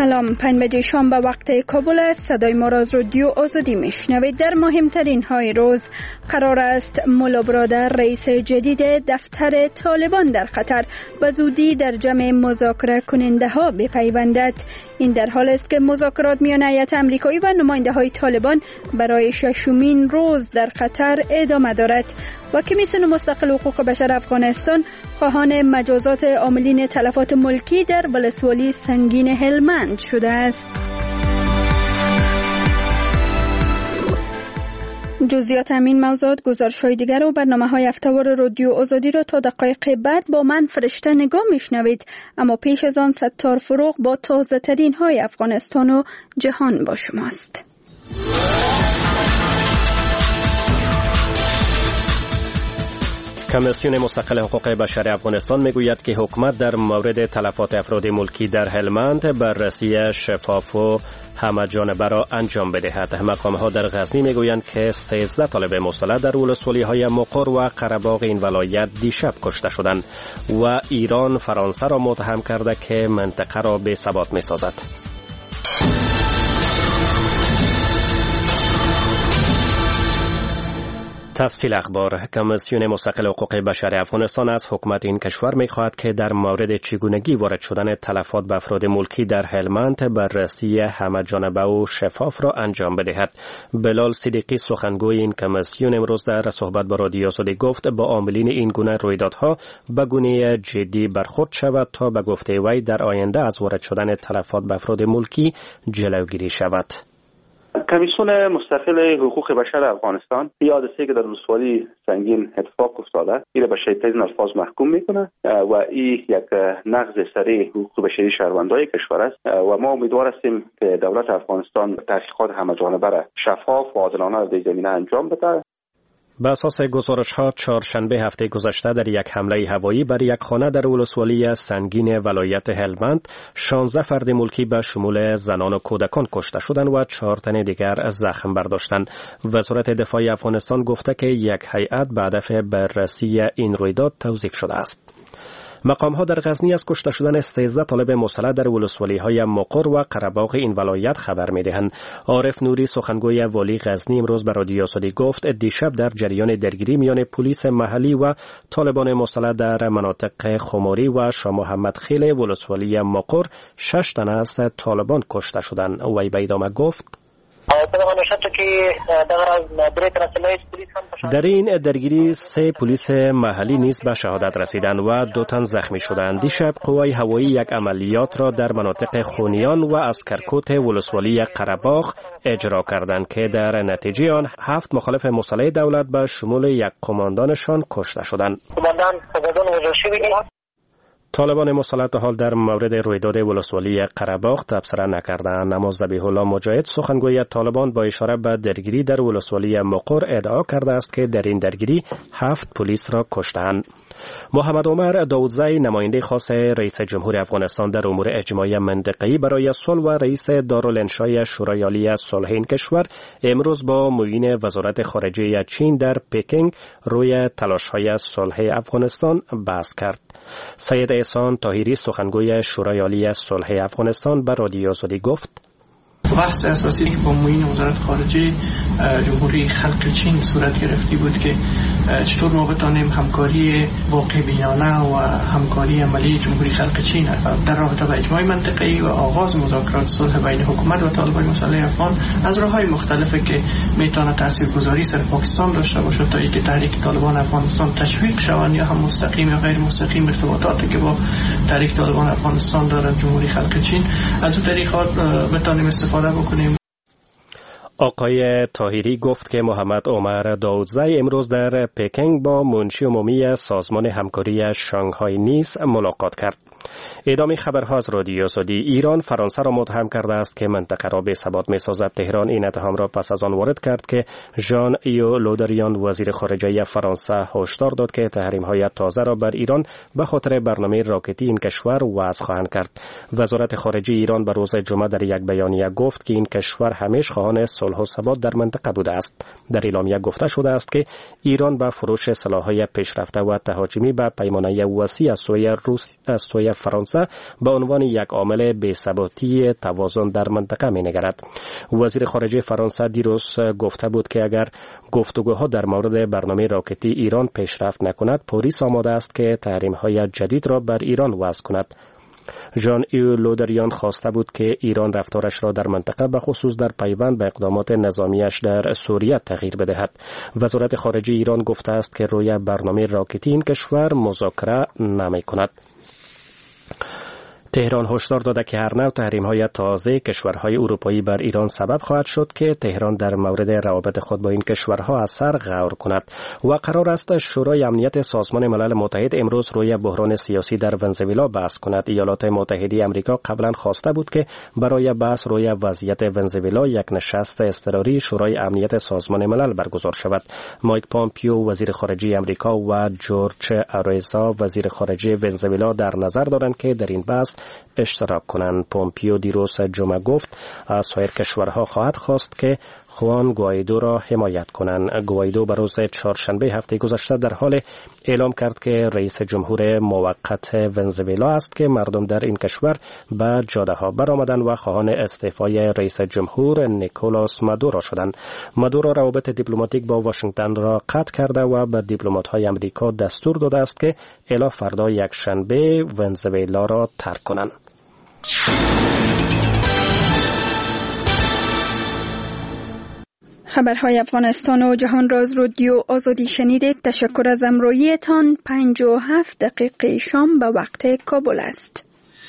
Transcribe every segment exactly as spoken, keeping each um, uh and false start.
سلام، پنج بجه شام به وقت کابل است. صدای ما را از رادیو آزادی میشنوید. در مهمترین های روز قرار است مولا برادر رئیس جدید دفتر طالبان در قطر به زودی در جمع مذاکره کننده ها بپیوندد. این در حال است که مذاکرات میان هیئت آمریکایی و نماینده های طالبان برای ششمین روز در قطر ادامه دارد. و کمیسیون مستقل حقوق بشر افغانستان خواهان مجازات عاملین تلفات ملکی در ولسوالی سنگین هلمند شده است. جزئیات همین موضوعات، گزارش‌های دیگر و برنامه‌های هفته‌وار رادیو آزادی را تا دقایق بعد با من فرشته نگاه میشنوید. اما پیش از آن ستار فروغ با تازه ترین های افغانستان و جهان با شماست. کمیسیون مستقل حقوق بشر افغانستان میگوید که حکومت در مورد تلفات افراد ملکی در هلمند بررسی شفاف و همه جانبه را انجام بدهد. مقام‌ها در غزنی میگویند که سیزده طالب مسلح در ولسوالی‌های مقر و قره‌باغ این ولایت دیشب کشته شدند و ایران فرانسه را متهم کرده که منطقه را بی‌ثبات می‌سازد. تفصیل اخبار. کمیسیون مستقل حقوق بشر افغانستان از حکومت این کشور می‌خواهد که در مورد چگونگی وارد شدن تلفات به افراد ملکی در هلمند بررسی همه جانبه و شفاف را انجام بدهد. بلال صدیقی سخنگوی این کمیسیون امروز در صحبت با رادیو آزادی گفت با عاملین این گونه رویدادها به گونه جدی برخورد شود تا به گفته وی در آینده از وارد شدن تلفات به افراد ملکی جلوگیری شود. کمیسیون مستقل حقوق بشر افغانستان این حادثه که در ولسوالی سنگین اتفاق افتاده این به شدیدترین الفاظ محکوم میکنه و این یک نقض سریع حقوق بشری شهروندان کشور است و ما امیدوار هستیم که دولت افغانستان تحقیقات همه جانبه را شفاف و عادلانه در زمینه انجام بده. به اساس گزارش‌ها چهارشنبه هفته گذشته در یک حمله هوایی بر یک خانه در ولسوالی سنگین ولایت هلمند شانزده فرد ملکی به شمول زنان و کودکان کشته شدند و چهار تن دیگر زخم برداشتند. وزارت دفاع افغانستان گفته که یک هیئت به هدف بررسی این رویداد توظیف شده است. مقام‌ها در غزنی از کشته شدن سیزده طالب مسلح در ولسوالی‌های مقر و قره‌باغ این ولایت خبر می‌دهند. عارف نوری سخنگوی والی غزنی امروز به رادیو آزادی گفت دیشب در جریان درگیری میان پلیس محلی و طالبان مسلح در مناطق خماری و شاه محمد خیل ولسوالی مقر شش تن از طالبان کشته شدند. وی به ادامه گفت در این درگیری سه پلیس محلی نیز به شهادت رسیدند و دو تن زخمی شدند. دیشب قوای هوایی یک عملیات را در مناطق خونیان و اسکرکوت ولسوالی قره‌باغ اجرا کردند که در نتیجه آن هفت مخالف مسلح دولت به شمول یک قماندانشان کشته شدند. طالبان مسلح تا حال در مورد رویداد ولسوالی قره‌باغ تبصره نکردند، اما ذبیح الله مجاهد سخنگوی طالبان با اشاره به درگیری در ولسوالی مقر ادعا کرده است که در این درگیری هفت پلیس را کشتند. محمد عمر داودزی نماینده خاص رئیس جمهور افغانستان در امور اجتماعی منطقه‌ای برای صلح و رئیس دارالانشای شورای عالی صلح این کشور امروز با معین وزارت خارجه چین در پکینگ روی تلاش‌های صلح افغانستان بحث کرد. سید احسان طاهری سخنگوی شورای عالی صلح افغانستان به رادیو آزادی گفت بحث اساسی که با معین وزارت خارجه جمهوری خلق چین صورت گرفتی بود که چطور ما بتانیم همکاری واقع بینانه و همکاری عملی جمهوری خلق چین در رابطه با اجماع منطقه‌ای و آغاز مذاکرات صلح بین حکومت و طالبان مسلح افغان از راه‌های مختلفی که میتونه تاثیرگذاری سر پاکستان داشته باشه تا اینکه تحریک طالبان افغانستان تشویق شوند یا هم مستقیم یا غیر مستقیم ارتباطاتی که با تحریک طالبان افغانستان داره جمهوری خلق چین از اون طریقات بتانیم استفاده بکنیم. آقای طاهری گفت که محمد عمر داودزی امروز در پکینگ با منشی عمومی سازمان همکاری شانگهای نیز ملاقات کرد. ادامه خبرها از رادیو آزادی. ایران فرانسه را متهم کرده است که منطقه را بی‌ثبات می‌سازد. تهران این اتهام را پس از آن وارد کرد که ژان ایو لودریان وزیر خارجه فرانسه هشدار داد که تحریم‌های تازه را بر ایران به خاطر برنامه راکتی این کشور وضع خواهند کرد. وزارت خارجه ایران به روز جمعه در یک بیانیه گفت که این کشور همیشه خواهان صلح صلح و ثبات در منطقه بوده است. در اعلامیه گفته شده است که ایران با فروش سلاح‌های پیشرفته و تهاجمی به پیمانه وسیع از سوی روس از سوی فرانسه به عنوان یک عامل بی‌ثباتی توازن در منطقه می‌نگرد. وزیر خارجه فرانسه دیروز گفته بود که اگر گفتگوها در مورد برنامه راکتی ایران پیشرفت نکند، پاریس آماده است که تحریم‌های جدید را بر ایران وضع کند. ژان ایو لودریان خواسته بود که ایران رفتارش را در منطقه به خصوص در پیوند به اقدامات نظامیش در سوریه تغییر بدهد. وزارت خارجه ایران گفته است که روی برنامه راکتی این کشور مذاکره نمی‌کند. تهران هشدار داده که هر نوع تحریم‌های تازه کشورهای اروپایی بر ایران سبب خواهد شد که تهران در مورد روابط خود با این کشورها از سر غور کند و قرار است شورای امنیت سازمان ملل متحد امروز روی بحران سیاسی در ونزوئلا بحث کند. ایالات متحده آمریکا قبلا خواسته بود که برای بحث روی وضعیت ونزوئلا یک نشست اضطراری شورای امنیت سازمان ملل برگزار شود. مایک پامپیو وزیر خارجه آمریکا و جورج آرزا وزیر خارجه ونزوئلا در نظر دارند که در این بحث اشتراک کنند. پومپیو دیروز جمعه گفت از سایر کشورها خواهد خواست که خوان گوایدو را حمایت کنند. گوایدو به روز چهارشنبه هفته گذشته در حال اعلام کرد که رئیس جمهور موقت ونزوئلا است که مردم در این کشور به جاده ها برآمدند و خواهان استعفای رئیس جمهور نیکولاس مادورو شدند. مادورو روابط دیپلماتیک با واشنگتن را قطع کرده و به دیپلمات‌های آمریکا دستور داده است که الی فردا یک شنبه ونزوئلا را ترک کنند. خبرهای افغانستان و جهان راز رادیو آزادی شنیدید. تشکر از همراهیتان. پنج و هفت دقیقه شام به وقت کابل است.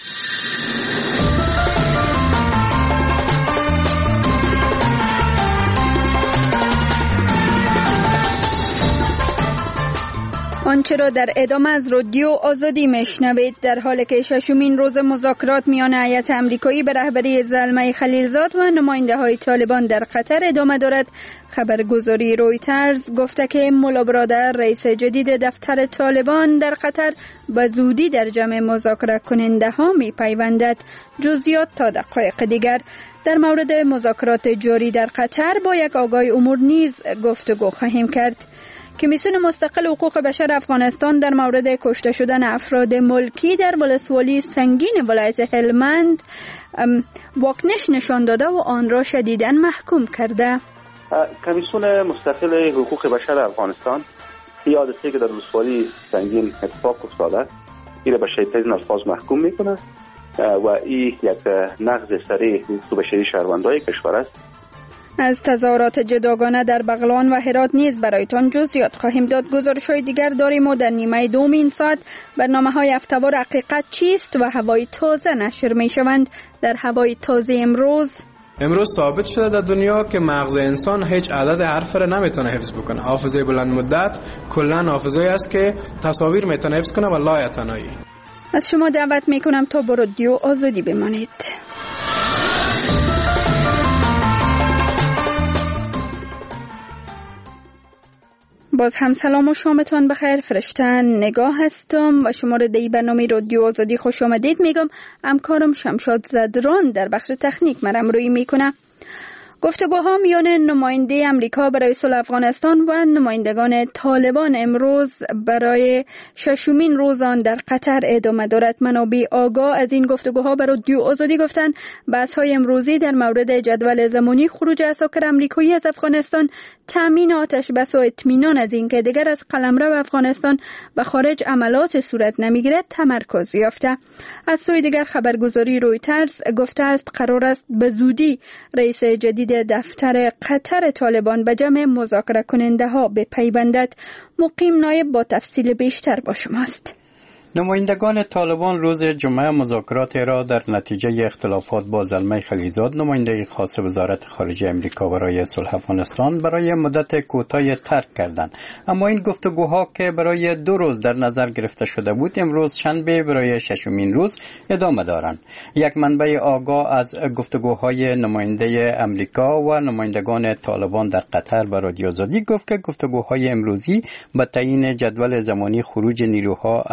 آنچه را در ادامه از رادیو آزادی میشنوید. در حالی که ششمین روز مذاکرات میان هیئت آمریکایی به رهبری زلمه خلیلزاد و نماینده های طالبان در قطر ادامه دارد، خبرگزاری رویترز گفته که مولا برادر رئیس جدید دفتر طالبان در قطر به زودی در جمع مذاکره کننده ها می پیوندد. جزئیات تا دقایق دیگر. در مورد مذاکرات جاری در قطر با یک آگاه امور نیز گفتگو خواهیم کرد. کمیسیون مستقل حقوق بشر افغانستان در مورد کشته شدن افراد ملکی در ولسوالی سنگین ولایت هلمند واکنش نشان داده و آن را شدیداً محکوم کرده. کمیسیون مستقل حقوق بشر افغانستان این حادثه که در ولسوالی سنگین اتفاق افتاده این را به شدیدترین الفاظ محکوم میکنه و این یک نقض سریع حقوق بشری شهروندان کشور است. از تظاهرات جداگانه در بغلان و هرات نیز برایتان جزئیات خواهیم داد. گزارش‌های دیگر داریم و در نیمه دوم این ساعت برنامه‌های هفته‌وار حقیقت چیست و هوای تازه نشر می‌شوند. در هوای تازه امروز امروز ثابت شده در دنیا که مغز انسان هیچ عدد حرف را نمیتونه حفظ بکنه. حافظه بلند مدت کلاً حافظه است که تصاویر میتونه حفظ کنه و لایتنایی. از شما دعوت میکنم تا با رادیو آزادی بمانید. باز هم سلام و شامتان بخیر. فرشتن نگاه هستم و شما را در برنامه رادیو آزادی خوش آمدید میگم. همکارم شمشاد زدران در بخش تکنیک مرا همراهی میکنه. گفتگوها میان نماینده امریکا برای صلح افغانستان و نمایندگان طالبان امروز برای ششمین روز آن در قطر ادامه دارد. منابع آگاه از این گفتگوها برای رادیو آزادی گفتند بحث‌های امروزی در مورد جدول زمانی خروج عساکر امریکایی از افغانستان، تامین آتش بس و اطمینان از اینکه دیگر از قلمرو افغانستان به خارج عملات صورت نمیگیرد تمرکز یافته. از سوی دیگر خبرگزاری رویترز گفته است قرار است به زودی رئیس جدید دفتر قطر طالبان به جمع مذاکره کننده ها بپیوندد. مقیم نایب با تفصیل بیشتر با شماست. نمایندگان طالبان روز جمعه مذاکرات را در نتیجه اختلافات با زلمه خلیلزاد نماینده خاص وزارت خارجه آمریکا برای صلح افغانستان برای مدت کوتاهی ترک کردند. اما این گفتگوها که برای دو روز در نظر گرفته شده بود امروز شنبه برای ششمین روز ادامه دارند. یک منبع آگاه از گفتگوهای نماینده آمریکا و نمایندگان طالبان در قطر به رادیو آزادی گفت که گفتگوهای امروزی به تعیین جدول زمانی خروج نیروها از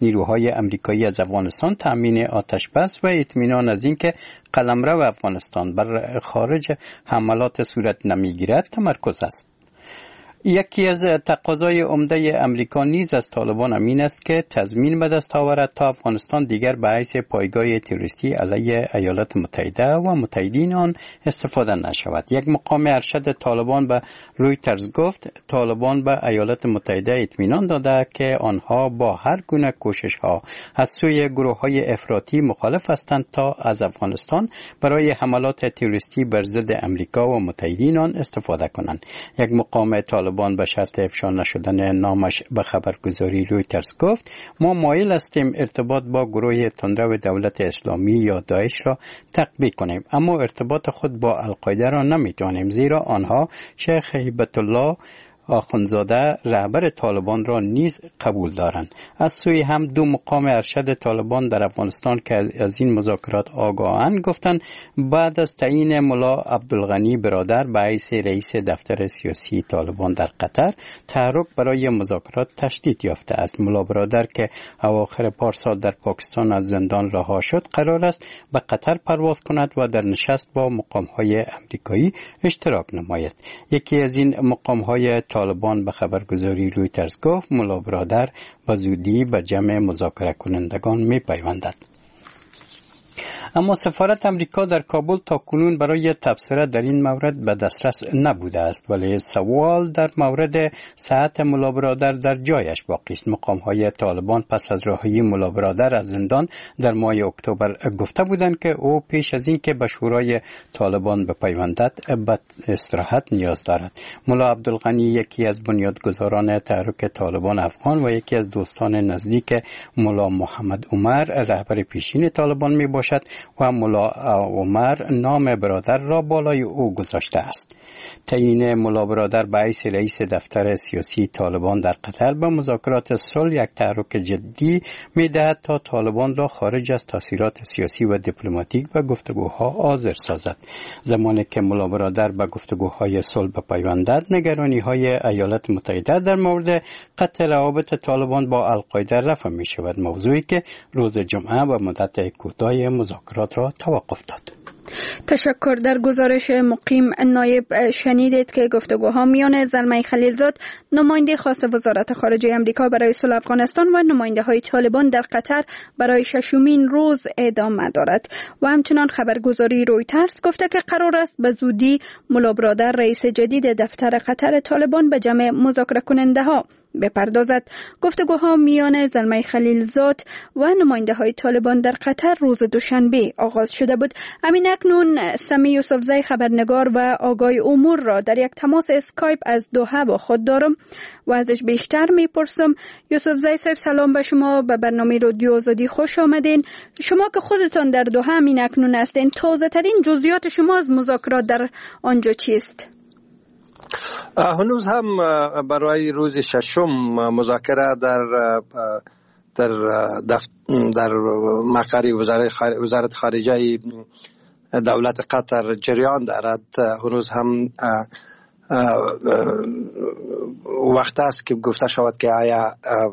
نیروهای امریکایی از افغانستان تامین آتش بس و اطمینان از اینکه قلمرو افغانستان بر خارج حملات صورت نمیگیرد تمرکز است. یکی از تقاضای عمده امریکا نیز از طالبان امین است که تضمین به دست آورد تا افغانستان دیگر به حیث پایگاه تروریستی علیه ایالات متحده و متحدین آن استفاده نشود. یک مقام ارشد طالبان به رویترز گفت طالبان به ایالات متحده اطمینان داده که آنها با هر گونه کوشش ها از سوی گروه های افراطی مخالف هستند تا از افغانستان برای حملات تروریستی بر ضد امریکا و متحدین آن استفاده کنند. یک مقام طالبان به شرط افشا نشدن نامش به خبرگزاری رویترز گفت ما مایل هستیم ارتباط با گروه تندرو دولت اسلامی یا داعش را تقویت کنیم، اما ارتباط خود با القاعده را نمیتوانیم، زیرا آنها شیخ هیبت الله آخوندزاده رهبر طالبان را نیز قبول دارند. از سوی هم دو مقام ارشد طالبان در افغانستان که از این مذاکرات آگاهند گفتند بعد از تعیین ملا عبدالغنی برادر به حیث رئیس دفتر سیاسی طالبان در قطر تحرک برای مذاکرات تشدید یافته است. ملا برادر که اواخر پارسال در پاکستان از زندان رها شد قرار است به قطر پرواز کند و در نشست با مقام‌های امریکایی اشتراک نماید. یکی از این مقام‌های طالبان به خبرگزاری رویترز گفت ملا برادر به زودی به جمع مذاکره کنندگان می پیوندد. اما سفارت امریکا در کابل تا کنون برای تبصره در این مورد به دسترس نبوده است، ولی سوال در مورد صحت ملا برادر در جایش باقی است. مقام‌های طالبان پس از رهایی ملا برادر از زندان در ماه اکتبر گفته بودند که او پیش از این که به شورای طالبان بپیوندد به استراحت نیاز دارد. ملا عبدالغنی یکی از بنیادگذاران تحریک طالبان افغان و یکی از دوستان نزدیک ملا محمد عمر رهبر پیشین طالبان می باشد و ملا عمر نام برادر را بالای او گذاشته است. تعیین ملا برادر به حیث رئیس دفتر سیاسی طالبان در قطر به مذاکرات صلح یک تحرک جدی می‌دهد تا طالبان را خارج از تاثیرات سیاسی و دیپلماتیک و گفتگوها حاضر سازد. زمانی که ملا برادر به گفتگوهای صلح بپیوندد، نگرانی‌های ایالات متحده در مورد قطع روابط طالبان با القاعده رفع می‌شود، موضوعی که روز جمعه و مدت کوتاه مذاکرات را توقف داد. تشکر. در گزارش مقیم نایب شنیدید که گفتگوها میان زلمه خلیلزاد نماینده خاص وزارت خارجه آمریکا برای صلح افغانستان و نماینده های طالبان در قطر برای ششمین روز ادامه دارد و همچنان خبرگزاری رویترز گفته که قرار است به زودی ملا برادر رئیس جدید دفتر قطر طالبان به جمع مذاکره کننده ها بپردازد. گفتگوها میان زلمه خلیلزاد و نماینده های طالبان در قطر روز دوشنبه آغاز شده بود. همین اکنون سمی یوسفزی خبرنگار و آگای امور را در یک تماس اسکایپ از دوحه با خود دارم و ازش بیشتر میپرسم. یوسفزی صاحب سلام به شما، به برنامه رادیو آزادی خوش آمدین. شما که خودتان در دوحه همین اکنون هستین، تازه ترین جزئیات شما از مذاکرات در آنجا چیست؟ هنوز هم برای روز ششم مذاکره در در در مقر وزارت خارجه دولت قطر جریان دارد. هنوز هم وقت است که گفته شود که آیا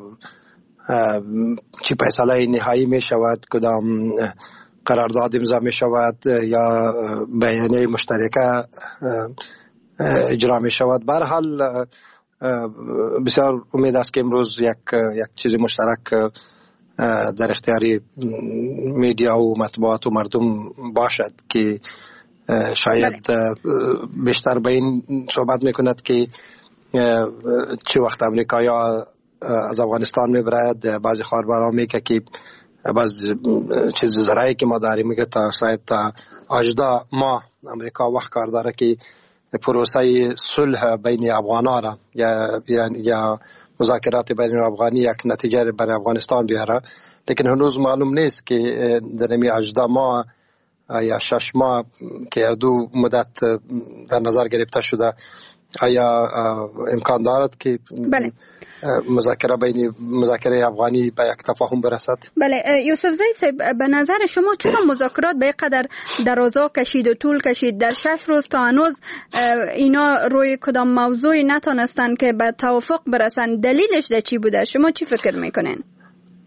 چی فیصله نهایی می شود، کدام قرارداد امضا می شود یا بیانیه مشترکه اجرا می شود. به هر حال بسیار امید است که امروز یک یک چیز مشترک در اختیاری میدیا و مطبوعات و مردم باشد که شاید بیشتر به این صحبت میکند که چه وقت امریکایا از افغانستان میبرد. بعضی خبرها میگه که بعض چیز زرایی که ما داریم میگه تا شاید تا هجده ماه امریکا وقت کار داره که پروسه صلح بین افغان‌ها را یا یا مذاکرات بین افغانی یک نتیجه برای افغانستان بیاره، لیکن هنوز معلوم نیست که در این هجده ماه یا شش ماه که دو مدت در نظر گرفته شده آیا امکان دارد که بله مذاکره بین مذاکره افغانی به یک تفاهم برسد؟ بله یوسفزی صاحب، به نظر شما چرا مذاکرات به قدر درازا کشید و طول کشید؟ در شش روز تا هنوز اینا روی کدام موضوعی نتونستن که به توافق برسن؟ دلیلش در چی بوده؟ شما چی فکر میکنین؟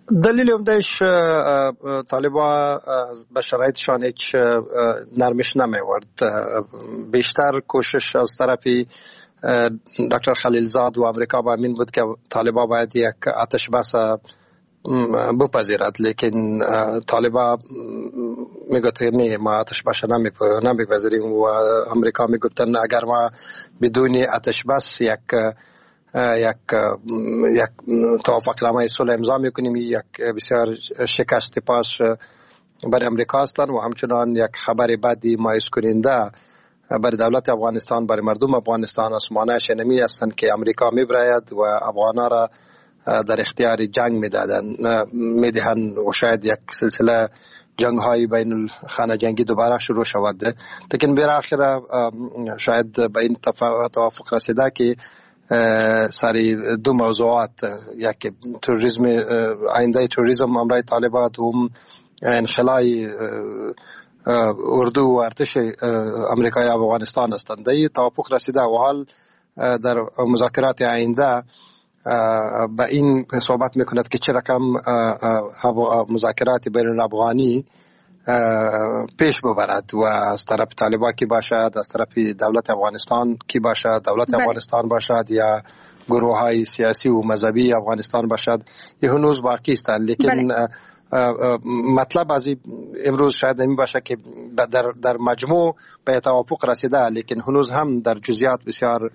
دلیل عمدهش طالبان به شرایطشان هیچ نرمش نمیورد. بیشتر کوشش از طرف دکتر خلیلزاد و امریکا با این بود که طالبان باید یک آتش بس بپذیرد، لیکن طالبان میگفت نه، ما آتش بس نمیپذیریم و امریکا میگفتن اگر ما بدون آتش بس یک یک یک توافقنامه صلح امضا میکنیم، یک بسیار شکست پاس برای امریکا هستند و همچنان یک خبر بدی مایوس کننده برای دولت افغانستان، برای مردم افغانستان اسمانه شنمی هستند که امریکا میبراید و افغانا را در اختیار جنگ میدادن میدهند و شاید یک سلسله جنگ های بین الخانه جنگی دوباره شروع شود. لیکن بالاخره شاید به این توافق رسیده که سری دو موضوعات، یک توریسم، آینده توریسم امرای طالبان، دوم انخلای اردو و ارتش امریکای افغانستان هستند. در توافق رسیده و حال در مذاکرات آینده به این صحبت میکند که چه رقم مذاکرات بین الافغانی پیش ببرد و از طرف طالبان کی باشد، از طرف دولت افغانستان کی باشد، دولت بله. افغانستان باشد یا گروه های سیاسی و مذهبی افغانستان باشد، یه هنوز باقی است. لیکن بله. مطلب از امروز شاید این باشه که در, در مجموع به توافق رسیده، لیکن هنوز هم در جزئیات بسیار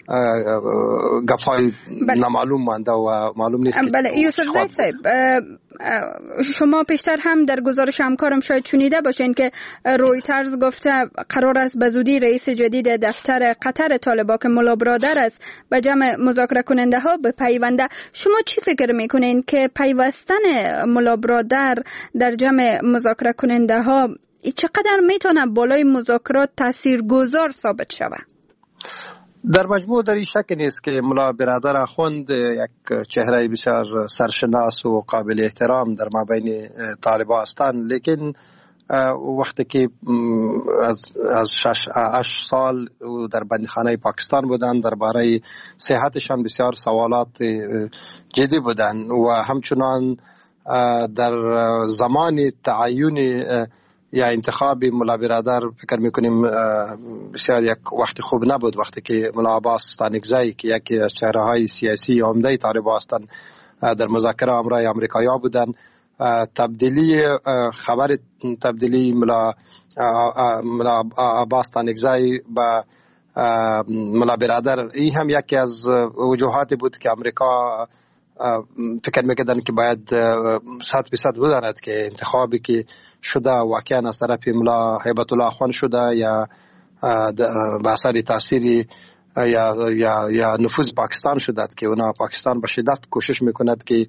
گفای نامعلوم مانده و معلوم نیست. بله یوسف زی صاحب، شما پیشتر هم در گزارش همکارم شاید شنیده باشین که رویترز گفته قرار است به زودی رئیس جدید دفتر قطر طالبان که ملا برادر است به جمع مذاکره کننده ها بپیونده. شما چی فکر میکنین که پیوستن ملا برادر در جمع مذاکره کننده ها چقدر میتونه بالای مذاکرات تاثیرگذار ثابت شود؟ در مجموع در این شک نیست که ملا برادر اخوند یک چهره بسیار سرشناس و قابل احترام در مابین طالبان هستند، لیکن وقتی که از از شش هشت سال در بندخانه پاکستان بودند، درباره صحتشان بسیار سوالات جدی بودند و همچنان در زمان تعیین یا انتخاب ملا برادر فکر میکنیم بسیار یک وقت خوب نبود، وقتی که ملا عباس ستانکزی که یکی از چهره های سیاسی عمده طالبان هستند در مذاکره امرای امریکایی بودند. تبدیلی خبر تبدیلی ملا ملا عباس ستانکزی با ملا برادر این هم یکی از وجوهاتی بود که امریکا فکر میکردن که باید صد فیصد بداند که انتخابی که شده واقعا از طرف ملا هیبت الله اخوان شده یا به اثر تاثیر یا یا یا نفوذ پاکستان شده که اونا پاکستان به شدت کوشش میکند که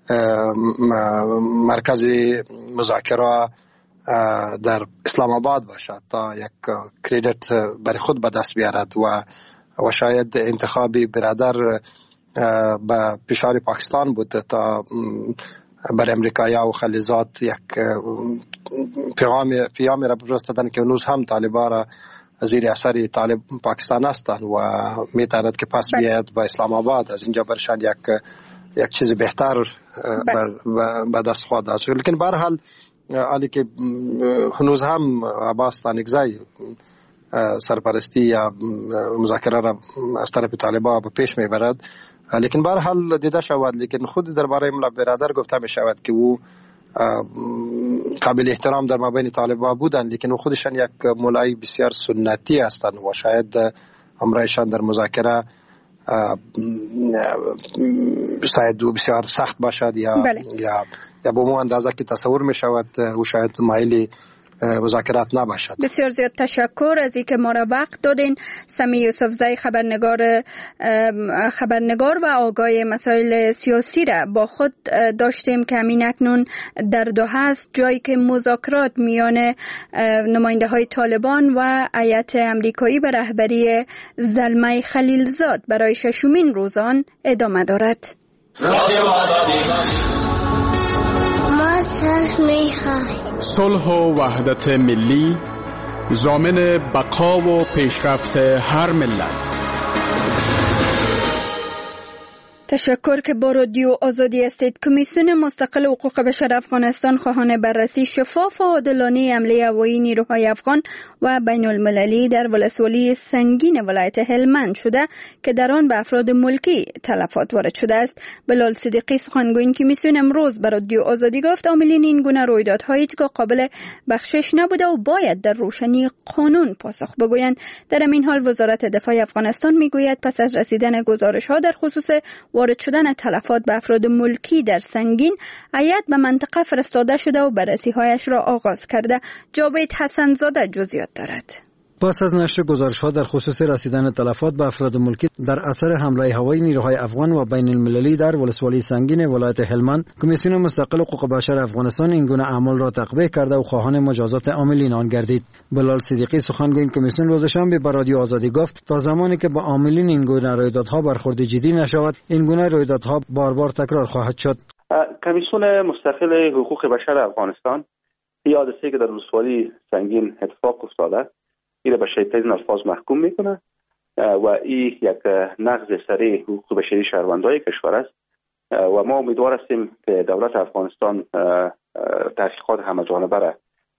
مرکز مذاکره در اسلام آباد باشد تا یک کردیت برای خود به دست بیارد و و شاید انتخاب برادر به فشار پاکستان بود تا برای امریکایا و خلیزات یک پیغام پیامی را فرستادن که هنوز هم طالبان را زیر اثر طالب پاکستان هستند و میتواند که پس بیاید به اسلام آباد، از اینجا برشان یک یک چیز بهتر به دست خواهد داشت. لیکن به هر حال علی که هنوز هم عباس ستانکزی سرپرستی یا مذاکره را از طرف طالبان به پیش میبرد، لیکن به هر حال دیده شود. لیکن خود درباره ملا برادر گفته می شود که او قابل احترام در مابین طالبان بودند، لیکن او خودشان یک مولای بسیار سنتی هستند و شاید امرایشان در مذاکره شاید بسیار سخت باشد یا بله. یا یا به مو اندازه که تصور می شود او شاید مایلی مذاکرات نباشد. بسیار زیاد تشکر از اینکه ما را وقت دادین. سمی یوسفزی خبرنگار خبرنگار و آگاه مسائل سیاسی را با خود داشتیم که همین اکنون در دوحه است، جایی که مذاکرات میان نماینده های طالبان و هیئت امریکایی به رهبری زلمه خلیلزاد برای ششمین روزان ادامه دارد. صلح و وحدت ملی ضامن بقا و پیشرفت هر ملت. تشکر که با رادیو آزادی هستید. کمیسیون مستقل حقوق بشر افغانستان خواهان بررسی شفاف و عادلانه حمله هوایی نیروهای افغان و بین المللی در ولسوالی سنگین ولایت هلمند شده که در آن به افراد ملکی تلفات وارد شده است. بلال صدیقی سخنگوی این کمیسیون امروز به رادیو آزادی گفت عاملین این گونه رویدادها هیچگاه قابل بخشش نبوده و باید در روشنی قانون پاسخ بگویند. در این حال وزارت دفاع افغانستان میگوید پس از رسیدن گزارش‌ها در خصوص وارد شدن تلفات به افراد ملکی در سنگین، هیئت به منطقه فرستاده شده و بررسی‌هایش را آغاز کرده. جاوید حسن‌زاده جزئیات دارد. پس از نشر گزارش‌ها در خصوص رسیدن تلفات به افراد ملکی در اثر حمله هوایی نیروهای افغان و بین المللی در ولسوالی سنگین ولایت هلمند، کمیسیون مستقل حقوق بشر افغانستان این گونه اعمال را تقبیح کرده و خواهان مجازات عاملین آن گردید. بلال صدیقی سخنگوی کمیسیون روز شنبه به رادیو آزادی گفت تا زمانی که با عاملین این گونه رویدادها برخورد جدی نشود، این گونه رویدادها بار بار تکرار خواهد شد. کمیسیون مستقل حقوق بشر افغانستان این حادثه‌ای که در ولسوالی سنگین اتفاق افتاده این به شدیدترین الفاظ محکوم میکنه و این یک نقض سریع حقوق بشری شهروندان کشور است و ما امیدوار هستیم که دولت افغانستان تحقیقات همه جانبه را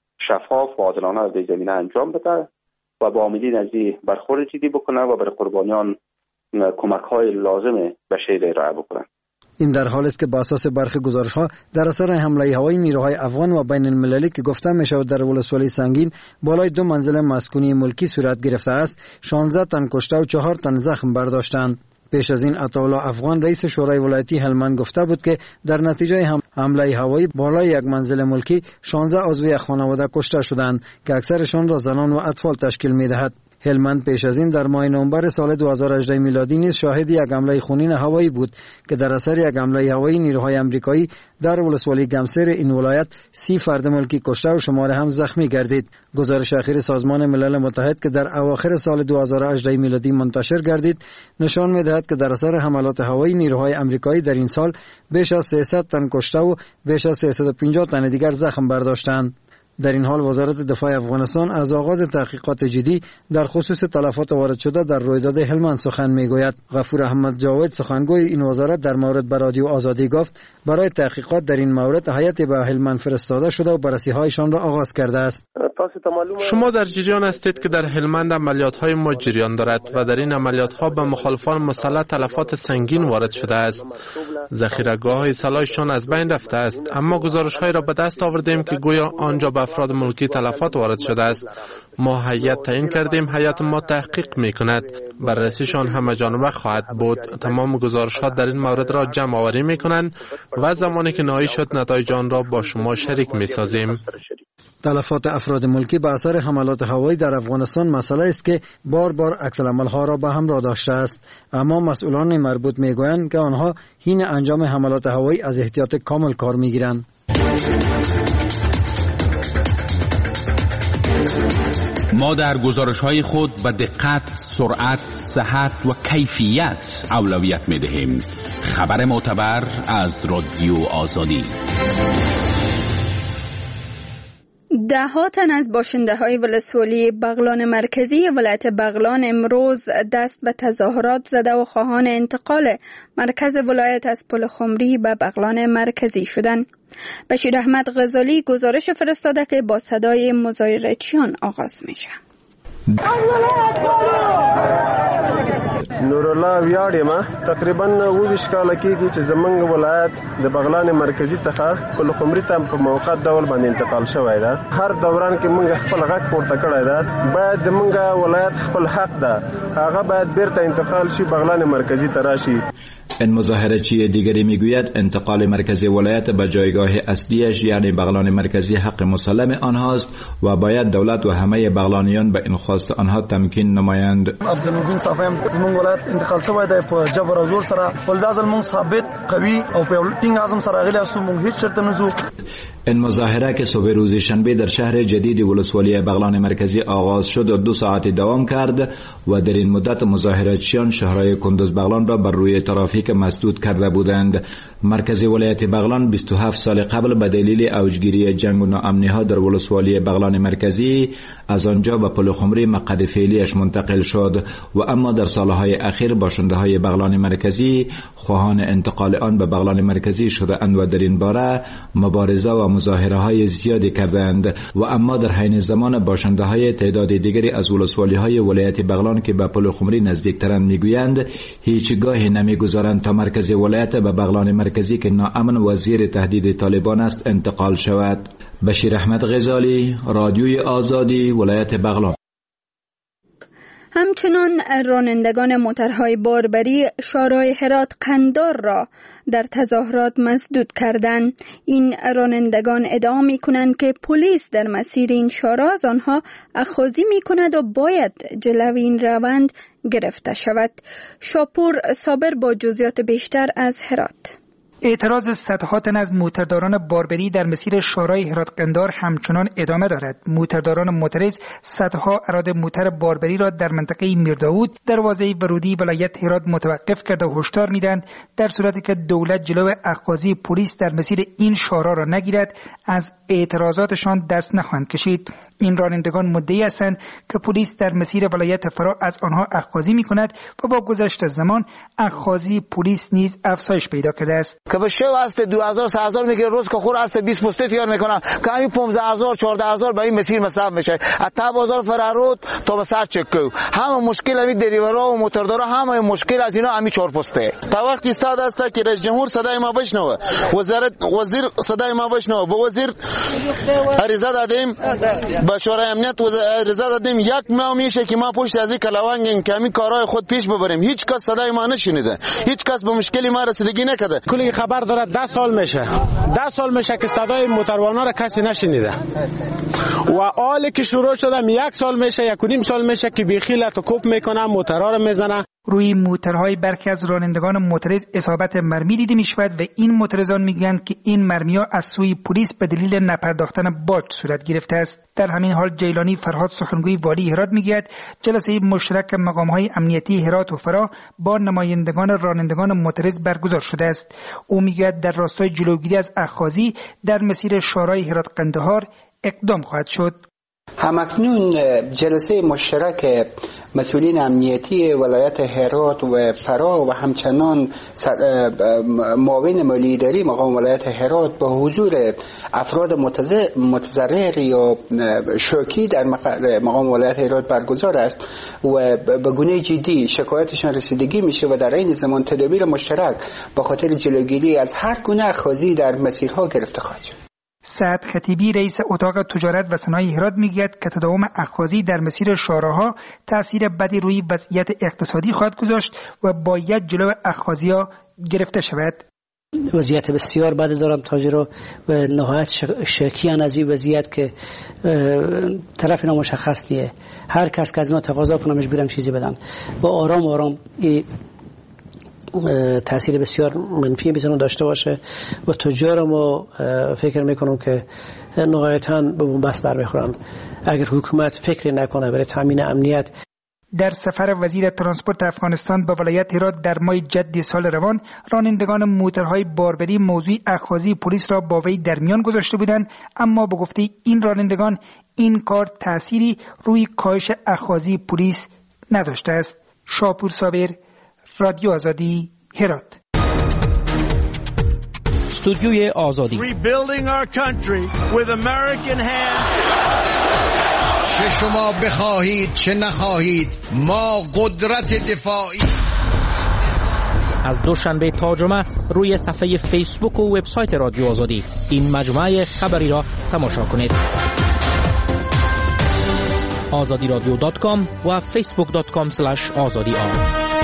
شفاف و عادلانه در زمینه انجام بده و با عاملین از این برخورد جدی بکنه و برای قربانیان کمک‌های لازم بشری ارائه بکنه. این در حالی است که با اساس برخی گزارش‌ها در اثر حمله هوایی نیروهای افغان و بین المللی که گفته می‌شود در ولسوالی سنگین بالای دو منزل مسکونی ملکی صورت گرفته است، شانزده تن کشته و چهار تن زخم برداشتند. پیش از این عطاالله افغان رئیس شورای ولایتی هلمند گفته بود که در نتیجه هم حمله هوایی بالای یک منزل ملکی شانزده عضو یک خانواده کشته شدند که اکثرشان را زنان و اطفال تشکیل می‌دهد. هلمند پیش از این در ماه نوامبر سال دو هزار و هجده میلادی نیز شاهد یک حمله خونین هوایی بود که در اثر یک حمله هوایی نیروهای آمریکایی در ولسوالی گمسیر این ولایت سی فرد ملکی کشته و شمار هم زخمی گردید. گزارش اخیر سازمان ملل متحد که در اواخر سال دو هزار و هجده میلادی منتشر گردید نشان می‌دهد که در اثر حملات هوایی نیروهای آمریکایی در این سال بیش از سیصد تن کشته و بیش از سیصد و پنجاه تن دیگر زخم برداشتند. در این حال وزارت دفاع افغانستان از آغاز تحقیقات جدی در خصوص تلفات وارد شده در رویداد هلمند سخن میگوید. غفور احمد جاوید سخنگوی این وزارت در مورد به رادیو آزادی گفت برای تحقیقات در این مورد هیئت به هلمند فرستاده شده و بررسی‌هایشان را آغاز کرده است. شما در جریان هستید که در هلمند عملیات‌های ما جریان دارد و در این عملیات‌ها به مخالفان مسلح تلفات سنگین وارد شده است. ذخیره‌گاه‌های سلاحشان از بین رفته است، اما گزارش‌هایی را به دست آوردیم که گویا آنجا به افراد ملکی تلفات وارد شده است. ما هیئت تعیین کردیم، هیئت ما تحقیق می‌کند، بررسیشان همه جانبه خواهد بود. تمام گزارش‌ها در این مورد را جمع آوری می‌کنند و زمانی که نهایی شد نتایج آن را با شما شریک می‌سازیم. تلفات افراد ملکی به اثر حملات هوایی در افغانستان مسئله است که بار بار عکس‌العمل‌ها را به همراه داشته است، اما مسئولان مربوط میگویند که آنها حین انجام حملات هوایی از احتیاط کامل کار میگیرند. ما در گزارش‌های خود به دقت، سرعت، صحت و کیفیت اولویت می‌دهیم. خبر معتبر از رادیو آزادی. ده ها تن از باشنده های ولسوالی بغلان مرکزی ولایت بغلان امروز دست به تظاهرات زده و خواهان انتقال مرکز ولایت از پل خمری به بغلان مرکزی شدند. بشیر احمد غزالی گزارش فرستاده که با صدای مظاهرچیان آغاز میشه. نورالله ویاړ ما تقریبا اوویشت کاله کېږي چې زمونږ ولایت د بغلان مرکزی څخه پل خمری ته په موقت ډول باندې انتقال شوی ده. هر دوران کې مونږ خپل غږ پورته کړی ده، باید زمونږ ولایت خپل حق ده، هغه باید بیرته انتقال شي، بغلان مرکزی ته راشي. این مظاهرچی دیگری میگوید انتقال مرکز ولایت به جایگاه اصلیش یعنی بغلان مرکزی حق مسلم آنهاست و باید دولت و همه بغلانیان به این خواست آنها تمکین نمایند. عبدالمجید صافیم زموږ ولایت انتقال شوی دی په جبر او زور سره، ولدا ځل مونږ ثابت قوي او په ټینګ اعظم سره غلي اسو مونږ هیڅ شرط نه زو. این مظاهره که صبح روز شنبه در شهر جدید ولسوالی بغلان مرکزی آغاز شد و دو ساعت دوام کرد و در این مدت مظاهراتچیان شهرهای کندوز بغلان را بر روی ترافیک مسدود کرده بودند. مرکز ولایت بغلان بیست و هفت سال قبل به دلیل اوجگیری جنگ و ناامنی ها در ولسوالی بغلان مرکزی از آنجا به پل خمری مقعد فعلیش منتقل شد و اما در سالهای اخیر باشنده های بغلان مرکزی خواهان انتقال آن به بغلان مرکزی شده اند و در این باره مبارزه و مظاهره های زیادی کردند و اما در حین زمان باشنده های تعداد دیگری از ولسوالی های ولایت بغلان که به پل خمری نزدیکترند میگویند هیچگاه نمیگذارند تا مرکز ولایت به بغلان مرکزی که ناامن و زیر تهدید طالبان است انتقال شود. بشیر احمد غزالی، رادیوی آزادی، ولایت بغلان. همچنان رانندگان موترهای باربری شورای هرات قندار را در تظاهرات مسدود کردند. این رانندگان ادعا می کنند که پلیس در مسیر این شورا از آنها اخاذی می کند و باید جلوی این روند گرفته شود. شاپور صابر با جزئیات بیشتر از هرات. اعتراض صدها تن از موترداران باربری در مسیر شورای هرات قندار همچنان ادامه دارد. موترداران معترض صدها اراده موتر باربری را در منطقه میرداود دروازه ورودی ولایت هرات متوقف کرده و هشدار میدند در صورتی که دولت جلو اخاذی پلیس در مسیر این شورا را نگیرد از اعتراضاتشان دست نخواهند کشید. این رانندگان مدعی هستند که پلیس در مسیر ولایت فرا از آنها اخاذی میکند و با گذشت زمان اخاذی پلیس نیز افزایش پیدا کرده است. که به شو است دو هزار سه هزار میگیره روز که خور است بیست پوسته تیار میکنن که همین پانزده هزار چهارده هزار به این مسیر مصرف میشه. حتی بازار فرارود تا به سر چکو همه مشکل همین دریورا و موتردارا همه مشکل از اینا همین چهار پوسته. تا وقتی استاد است که رئیس جمهور صدای ما بشنوه، وزارت وزیر صدای ما بشنوه، به وزیر عریضه دادیم، به شورای امنیت عریضه دادیم، یک ماه میشه که ما پشت از این کلاوانگیم که همین کارهای خود پیش ببریم. هیچ کس صدای ما نشنیده، هیچ کس به مشکلی ما رسیدگی نکرده. کلی خبر داره ده سال میشه ده سال میشه که صدای موتروانا را کسی نشنیده و حالی که شروع شدم یک سال میشه یک و نیم سال میشه که بیخیل تو کوپ میکنه موترها را میزنه. روی موترهای برخی از رانندگان معترض اصابت مرمی دیده می شود و این معترضان میگویند که این مرمی‌ها از سوی پلیس به دلیل نپرداختن باج صورت گرفته است. در همین حال جیلانی فرهاد سخنگوی والی هرات میگوید جلسه مشترک مقام‌های امنیتی هرات و فرا با نمایندگان رانندگان معترض برگزار شده است. او میگوید در راستای جلوگیری از اخاذی در مسیر شورای هرات قندهار اقدام خواهد شد. همکنون جلسه مشترک مسئولین امنیتی ولایت هرات و فرا و همچنان معاون مالی اداری مقام ولایت هرات با حضور افراد متضرر یا شوکی در مقام ولایت هرات برگزار است و به گونه جدی شکایتشان رسیدگی میشه و در این زمان تدابیر مشترک به خاطر جلوگیری از هر گونه اخاذی در مسیرها گرفته خواهد شد. سعد خطیبی رئیس اتاق تجارت و صنایع هرات میگوید که تداوم اخاذی در مسیر شوراها تاثیر بدی روی وضعیت اقتصادی خواهد گذاشت و باید جلو اخاذی‌ها گرفته شود. وضعیت بسیار بدی دارند تاجرها و نهایت شکیان از این وضعیت که طرف نامشخص نیه. هر کس که از اینا تقاضا کنه مجبورن چیزی بدن و آرام آرام این تاثیر بسیار منفی میتونه داشته باشه و تجار ما فکر میکنم که نهایتاً به بنبست برمیخورن اگر حکومت فکر نکنه برای تامین امنیت. در سفر وزیر ترانسپورت افغانستان به ولایت هرات در ماه جدی سال روان رانندگان موترهای باربری موضوع اخاذی پلیس را با وی در میان گذاشته بودند، اما به گفته این رانندگان این کار تأثیری روی کاهش اخاذی پلیس نداشته است. شاپور صابر، رادیو آزادی، هرات. استودیوی آزادی. Rebuilding our country with American hands. چه شما بخواهید چه نخواهید ما قدرت دفاعی. از دوشنبه تا جمعه روی صفحه فیسبوک و وبسایت رادیو آزادی این مجموعه خبری را تماشا کنید. آزادی رادیو دات کام و فیسبوک دات کام اسلش آزادی آر.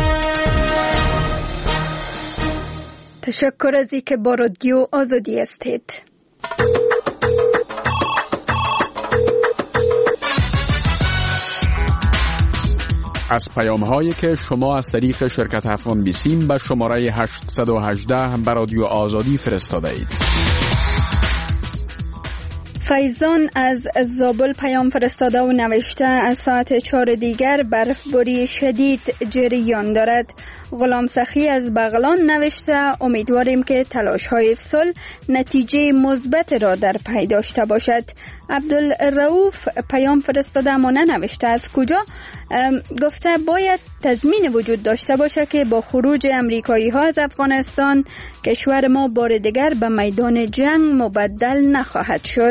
تشکر از اینکه با رادیو آزادی هستید. از پیام هایی که شما از طریق شرکت افغان بیسیم به شماره هشت یک هشت به رادیو آزادی فرستاده اید. فیضان از زابل پیام فرستاده و نوشته از ساعت چهار دیگر برفباری شدید جریان دارد. غلام سخی از بغلان نوشته امیدواریم که تلاش های صلح نتیجه مثبت را در پی داشته باشد. عبدالرؤوف پیام فرستاده اما ننوشته از کجا. گفته باید تضمین وجود داشته باشه که با خروج امریکایی ها از افغانستان کشور ما بار دیگر به میدان جنگ مبدل نخواهد شد.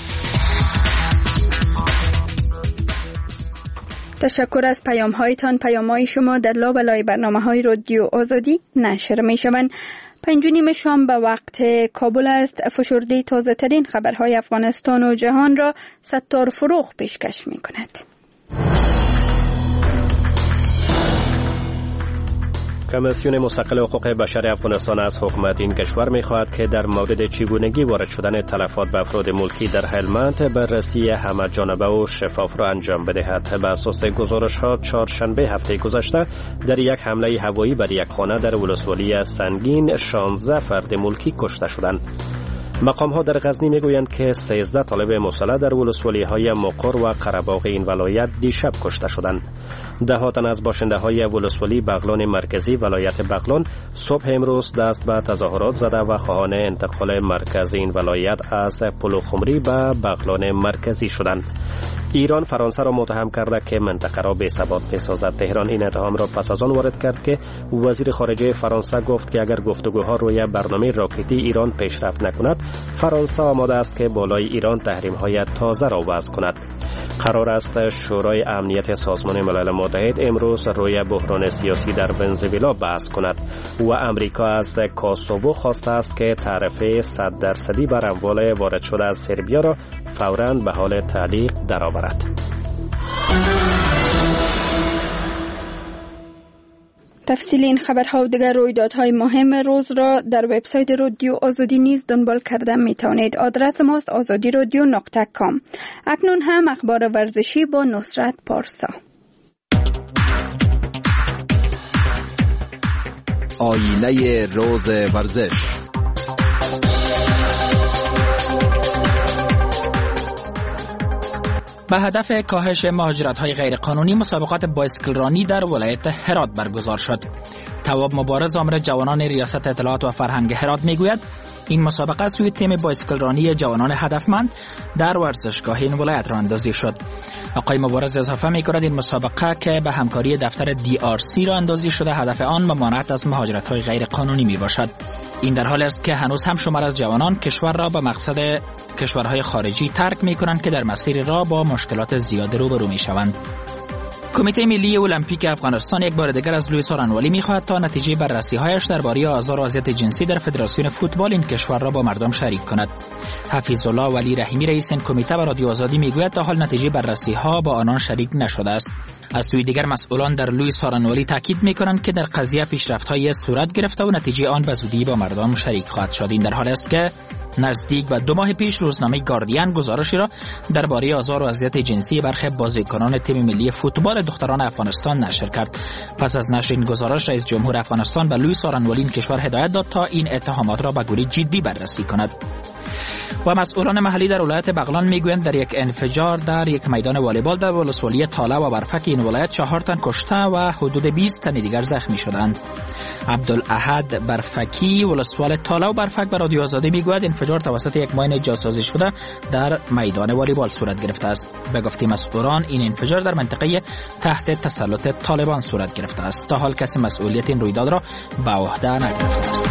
تشکر از پیام هایتان. پیام های شما در لابلای برنامه های رادیو آزادی نشر می شوند. پنج و نیم شام به وقت کابل است. فشرده تازه ترین خبرهای افغانستان و جهان را ستار فروغ پیشکش می کند. کمیسیون مستقل حقوق بشر افغانستان از حکومت این کشور می‌خواهد که در مورد چگونگی وارد شدن تلفات به افراد ملکی در هلمند بررسی همه جانبه و شفاف را انجام بدهد. بر اساس گزارش‌ها چهارشنبه هفته گذشته در یک حمله هوایی بر یک خانه در ولسوالی سنگین شانزده فرد ملکی کشته شدند. مقام ها در غزنی میگویند که سیزده طالب مسلح در ولسوالی های مقر و قره‌باغ این ولایت دیشب کشته شدند. ده تن از باشنده های ولسوالی بغلان مرکزی ولایت بغلان صبح امروز دست به تظاهرات زده و خواهان انتقال مرکز این ولایت از پلوخمری به بغلان مرکزی شدند. ایران فرانسه را متهم کرده که منطقه را بی‌ثبات می‌سازد. تهران این اتهام را پس از آن وارد کرد که وزیر خارجه فرانسه گفت که اگر گفتگوها روی برنامه راکتی ایران پیشرفت نکند، فرانسه آماده است که بالای ایران تحریم‌های تازه را وضع کند. قرار است شورای امنیت سازمان ملل متحد امروز روی بحران سیاسی در ونزوئلا بحث کند و امریکا از کوسوو خواسته است که تعرفه صد درصدی بر اموال وارد شده از سربیا را فوراً به حال تعلیق درآورد. تفصیل این خبرها و دیگر رویدادهای مهم روز را در وبسایت رادیو آزادی نیز دنبال کرده می توانید. آدرس ماست آزادی رادیو نقطه کام. اکنون هم اخبار ورزشی با نصرت پارسا. آینه روز ورزش. به هدف کاهش مهاجرت‌های غیرقانونی مسابقات بایسکل رانی در ولایت هرات برگزار شد. تواب مبارز آمر جوانان ریاست اطلاعات و فرهنگ هرات میگوید این مسابقه سوی تیم بایسکل رانی جوانان هدفمند در ورزشگاه این ولایت راندازی شد. آقای مبارز اضافه می‌کند این مسابقه که به همکاری دفتر دی آر سی را اندازی شده هدف آن ممانعت از مهاجرت‌های غیرقانونی میباشد. این در حالی است که هنوز هم شمار از جوانان کشور را به مقصد کشورهای خارجی ترک می‌کنند که در مسیر راه با مشکلات زیاد روبرو می‌شوند. کمیته ملی المپیک افغانستان یک بار دیگر از لوئیس آرانوالی می‌خواهد تا نتیجه بررسی‌هایش درباره آزار و اذیت جنسی در فدراسیون فوتبال این کشور را با مردم شریک کند. حفیظ الله ولی رحیمی رئیس این کمیته به رادیو آزادی میگوید تا حال نتیجه بررسی‌ها با آنان شریک نشده است. از سوی دیگر مسئولان در لوئیس آرانوالی تاکید می‌کنند که در قضیه پیشرفت‌های صورت گرفته و نتیجه آن به زودی با مردم شریک خواهد شد. این در حالی است که نزدیک به دو ماه پیش روزنامه گاردین گزارشی را درباره آزار و اذیت جنسی برخی بازیکنان تیم ملی فوتبال دختران افغانستان نشر کرد. پس از نشر این گزارش رئیس جمهور افغانستان به لوئیس آرانوالی این کشور هدایت داد تا این اتهامات را به گونه جدی بررسی کند. و مسئولان محلی در ولایت بغلان میگویند در یک انفجار در یک میدان والیبال در ولسوالی تاله و برفک این ولایت چهار تن کشته و حدود بیست تن دیگر زخمی شدند. عبدالاحد برفکی ولسوال تاله و برفک به رادیو آزادی میگوید انفجار توسط یک ماین جاسازی شده در میدان والیبال صورت گرفته است. به گفته مسئولان این انفجار در منطقه تحت تسلط طالبان صورت گرفته است. تا حال کسی مسئولیت این رویداد را به عهده نگرفته است.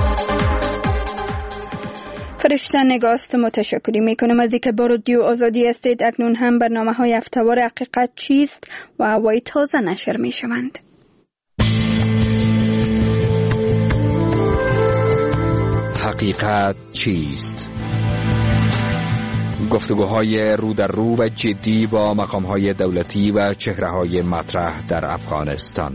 فرشته نگاست متشکری میکنم از اینکه با رادیو آزادی هستید. اکنون هم برنامه های هفته‌وار حقیقت چیست و هوای تازه نشر میشوند. حقیقت چیست؟ گفتگوهای رو در رو و جدی با مقامهای دولتی و چهره‌های مطرح در افغانستان.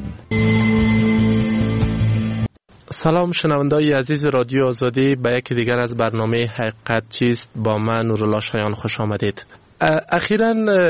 سلام شنوندای عزیز رادیو آزادی، به یکی دیگر از برنامه حقیقت چیست با من نورالله شایان خوش آمدید. اخیراً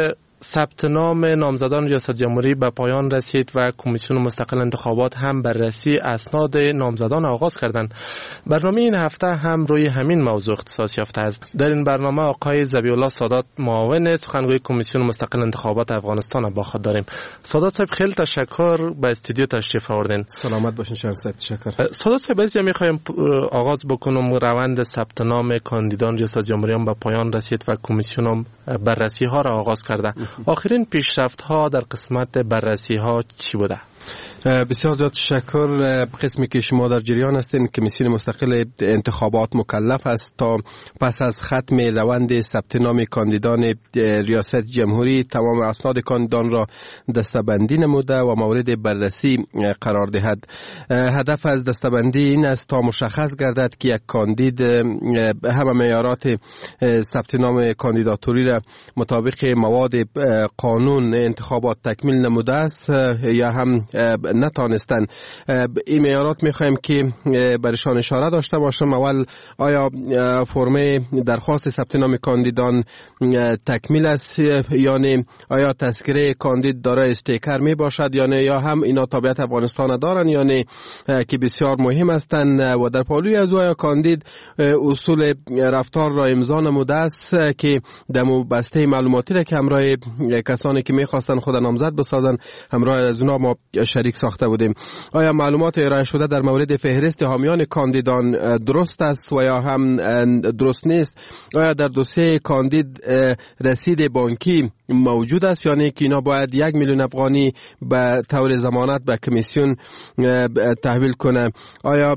ثبت نام نامزدان ریاست جمهوری به پایان رسید و کمیسیون مستقل انتخابات هم بررسی اسناد نامزدان آغاز کردند. برنامه این هفته هم روی همین موضوع اختصاص یافته است. در این برنامه آقای ذبیح الله سادات معاون سخنگوی کمیسیون مستقل انتخابات افغانستان با خود داریم. سادات صاحب خیلی تشکر به استودیو تشریف آوردین. سلامت باشین شهر صاحب. تشکر. سادات صاحب از میخوایم آغاز بکنم روند ثبت نام کاندیدان ریاست جمهوری به پایان رسید و کمیسیون بررسی ها را آغاز کرده. آخرین پیشرفت ها در قسمت بررسی ها چی بوده؟ بسیار زیاد تشکر. قسمی که شما در جریان هستین، کمیسیون مستقل انتخابات مکلف است تا پس از ختم روند ثبت نام کاندیدان ریاست جمهوری تمام اسناد کاندیدان را دسته‌بندی نموده و مورد بررسی قرار دهد. هدف از دسته‌بندی این است تا مشخص گردد که یک کاندید همه معیارات ثبت نام کاندیداتوری را مطابق مواد قانون انتخابات تکمیل نموده است یا هم نتانستن. این معیارات میخوایم که برشان اشاره داشته باشم. اول آیا فرم درخواست ثبت نام کاندیدان تکمیل است یا نه؟ آیا تذکره کاندید دارای استیکر می باشد یا نه؟ یا هم اینا تابعیت افغانستان دارن یا نه که بسیار مهم هستند. و در پالوی از آیا کاندید اصول رفتار را امضا نموده است که دمو بسته معلوماتی را که همراه کسانی که میخواستن خود نامزد بسازن همراه از اونا ما شریک ساخته بودیم. آیا معلومات ارائه شده در مورد فهرست حامیان کاندیدان درست است و یا هم درست نیست؟ آیا در دوسیه کاندید رسید بانکی موجود است یا نه که اینا باید یک میلیون افغانی به طور ضمانت به کمیسیون تحویل کنه؟ آیا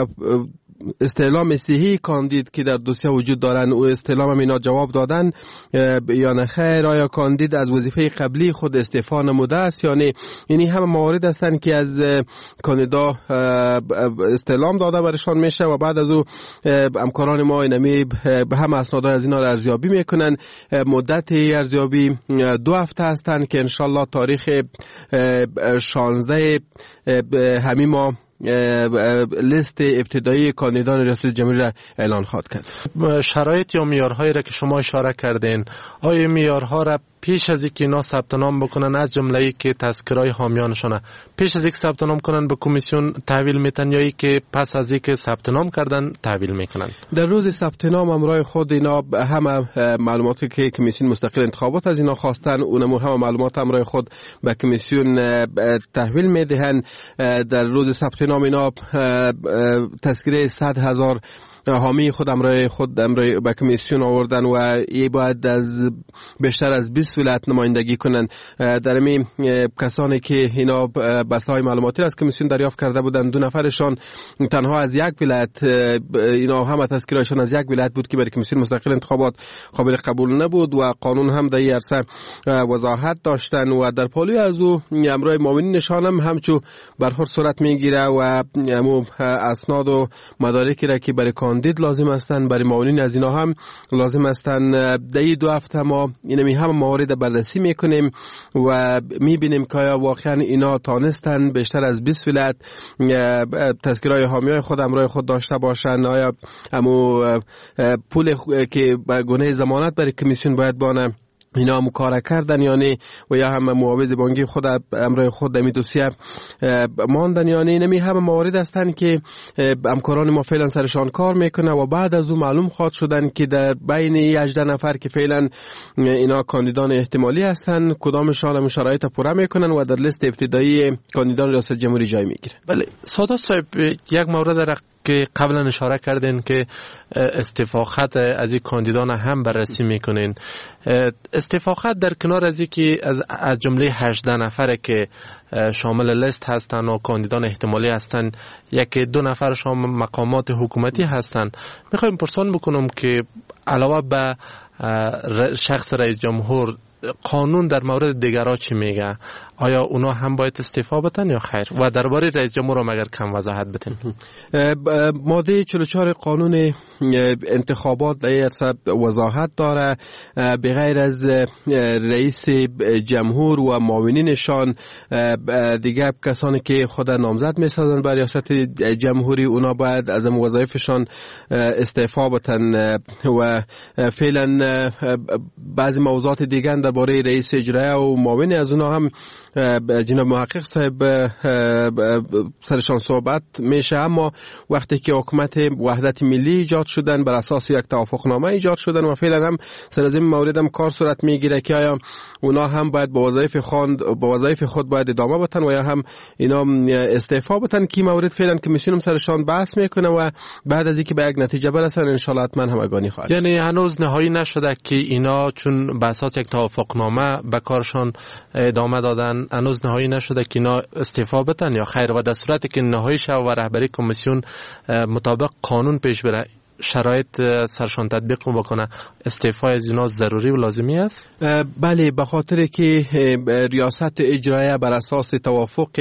استعلام صحیح کاندید که در دوسیه وجود دارن او استعلام هم اینا جواب دادن یا نه خیر؟ آیا کاندید از وظیفه قبلی خود استعفا نموده است یا نه؟ یعنی همه موارد هستند که از کاندیدا استعلام داده برشان میشه و بعد از او همکاران ما اینمی به هم اسنادهای از اینا را ارزیابی میکنن. مدت ارزیابی دو هفته هستند که انشالله تاریخ شانزده همین ما لیست ابتدایی کاندیدان ریاست جمهوری را اعلان خواهد کرد. شرایط یا معیارهایی را که شما اشاره کردین، آیا معیارها را پیش از اینکه اینا ثبت نام بکنن از جمله ای که تذکرای حامیانشونه پیش از اینکه ثبت نام کنن به کمیسیون تحویل میتن یا ای که پس از اینکه ثبت نام کردن تحویل میکنن؟ در روز ثبت نام همراه خود اینا همه معلوماتی که کمیسیون مستقل انتخابات از اینا خواستن اونم همه معلومات همراه خود به کمیسیون تحویل میدهن. در روز ثبت نام اینا تذکره صد هزار حامی خود امرای خود امرای به کمیسیون آوردن و ای باید از بیشتر از بیست ولایت نمایندگی کنن. در می کسانی که اینا بسته های معلوماتی از کمیسیون دریافت کرده بودن دو نفرشان تنها از یک ولایت، اینا همه تذکرهشان از یک ولایت بود که برای کمیسیون مستقل انتخابات قابل قبول نبود و قانون هم در این عرصه وضاحت داشتن و در پالوی از او امرای معاونینشان هم همچو برخورد صورت میگیره و همو اسناد و مدارکی را که برای کاندید لازم هستند برای معاونین از اینا هم لازم هستند. در این دو هفته ما اینمی هم موارد بررسی میکنیم و میبینیم که آیا واقعا اینا تانستن بیشتر از بیست ولایت تذکرهای حامیای خود همراه خود داشته باشند. آیا همو پول که به گونه ضمانت برای کمیسیون باید بانه اینا هم کار کردن یا نه و یا هم معاوض بانکی خود امرای خود دمی دوسیه ماندن یا نه؟ نمی همه موارد هستند که همکاران ما فعلا سرشان کار میکنه و بعد از اون معلوم خواهد شدن که در بین هجده نفر که فعلا اینا کاندیدان احتمالی هستند کدامشان هم شرایط پوره میکنن و در لیست ابتدایی کاندیدان ریاست جمهوری جای میگیره. بله سادات صاحب، یک مورد را که قبلا اشاره کردین که استعفا خط از این کاندیدان هم بررسی میکنین. استعفا خط در کنار از اینکه از جمله هجده نفره که شامل لیست هستن و کاندیدان احتمالی هستن یکی دو نفر شامل مقامات حکومتی هستن، میخوایم پرسان بکنم که علاوه به شخص رئیس جمهور قانون در مورد دیگرها چی میگه؟ آیا اونا هم باید استعفا بدن یا خیر؟ و درباره رئیس جمهور هم اگر کم وضاحت بدین. ماده چهل و چهار قانون انتخابات در وضاحت داره به غیر از رئیس جمهور و معاونینشان دیگه کسانی که خود نامزد میسازن برای ریاست جمهوری اونا باید از وظایفشان استعفا بدن و فعلا بعضی موضوعات دیگه درباره رئیس اجرایی و معاون از اونا هم جناب محقق صاحب سرشان صحبت میشه. اما وقتی که حکومت وحدت ملی ایجاد شدن بر اساس یک توافقنامه ایجاد شدن و فعلا هم سر از این مورد هم کار صورت میگیره که آیا اونا هم باید با وظایف خود با وظایف خود باید ادامه بدن و یا هم اینا استعفا بدن که مورد فعلا کمیسیون هم سرشان بحث میکنه و بعد از اینکه به یک نتیجه برسن ان شاء الله حتما همگانی خواهد. یعنی هنوز نهایی نشده که اینا چون به اساس یک توافقنامه به کارشان ادامه دادن هنوز نهایی نشده که اینا استعفا بدن یا خیر؟ و در صورتی که نهایی شود و رهبری کمیسیون مطابق قانون پیش بره شرایط سرشان تطبیق بکنه استعفای از اینا ضروری و لازمی است؟ بله، به خاطر که ریاست اجرایی بر اساس توافق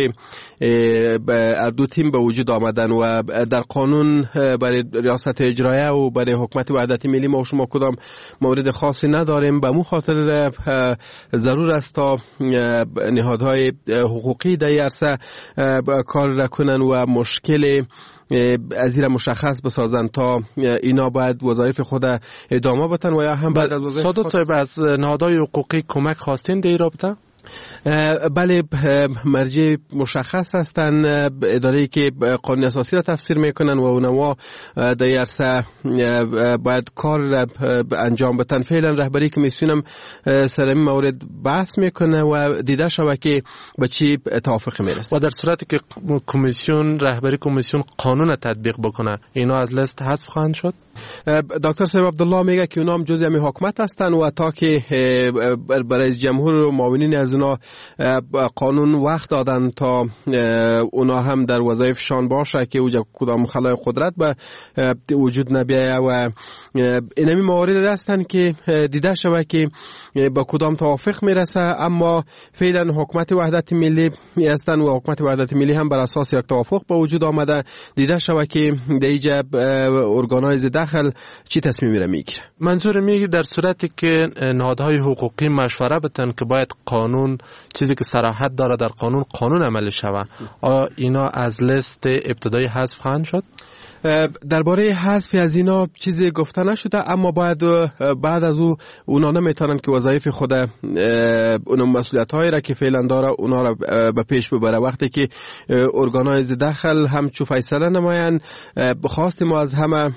هر دو تیم به وجود آمدن و در قانون برای ریاست اجرایی و برای حکومت وحدت ملی ما شما کدام مورد خاصی نداریم. به مو خاطر ضرور است تا نهادهای حقوقی در عرصه کار کنن و مشکل از این مشخص بسازن تا اینا باید وظایف خود ادامه بدن و یا هم بعد از وظایف سادات صاحب از نهادهای حقوقی کمک خواستین در این رابطه؟ بله، مرجع مشخص هستند، اداره‌ای که قانون اساسی را تفسیر میکنن و اونها در عرصه باید کار را انجام بدن. فعلا رهبری کمیسیون هم سر این مورد بحث میکنه و دیده شود که به چی توافقی میرسه. و در صورتی که کمیسیون رهبری کمیسیون قانون تطبیق بکنه اینا از لیست حذف خواهند شد؟ دکتر صاحب عبدالله میگه که اونا هم جزء همین حکومت هستند و تا که برای جمهور و معاونین از اونا قانون وقت دادن تا اونا هم در وظایفشان باشه که اوجا کدام خلای قدرت به وجود نبیه و اینمی موارد هستند که دیده شود که با کدام توافق میرسه. اما فعلا حکومت وحدت ملی هستند و حکومت وحدت ملی هم بر اساس یک توافق به وجود آمده. دیده شود که در اینجا ارگان‌های داخل چی تصمیمی را میگیره. منظور میگی در صورتی که نهادهای حقوقی مشوره بدن که باید قانون چیزی که صراحت داره در قانون قانون عمل شود، آیا اینا از لیست ابتدایی حذف خواهند شد؟ درباره حذف از اینا چیزی گفته نشده، اما باید بعد از او اونا نمیتونن که وظایف خود اون مسئولیت هایی را که فعلا داره اونا را به پیش ببره. وقتی که ارگان‌های داخل هم چو فیصله نماین، خواست ما از همه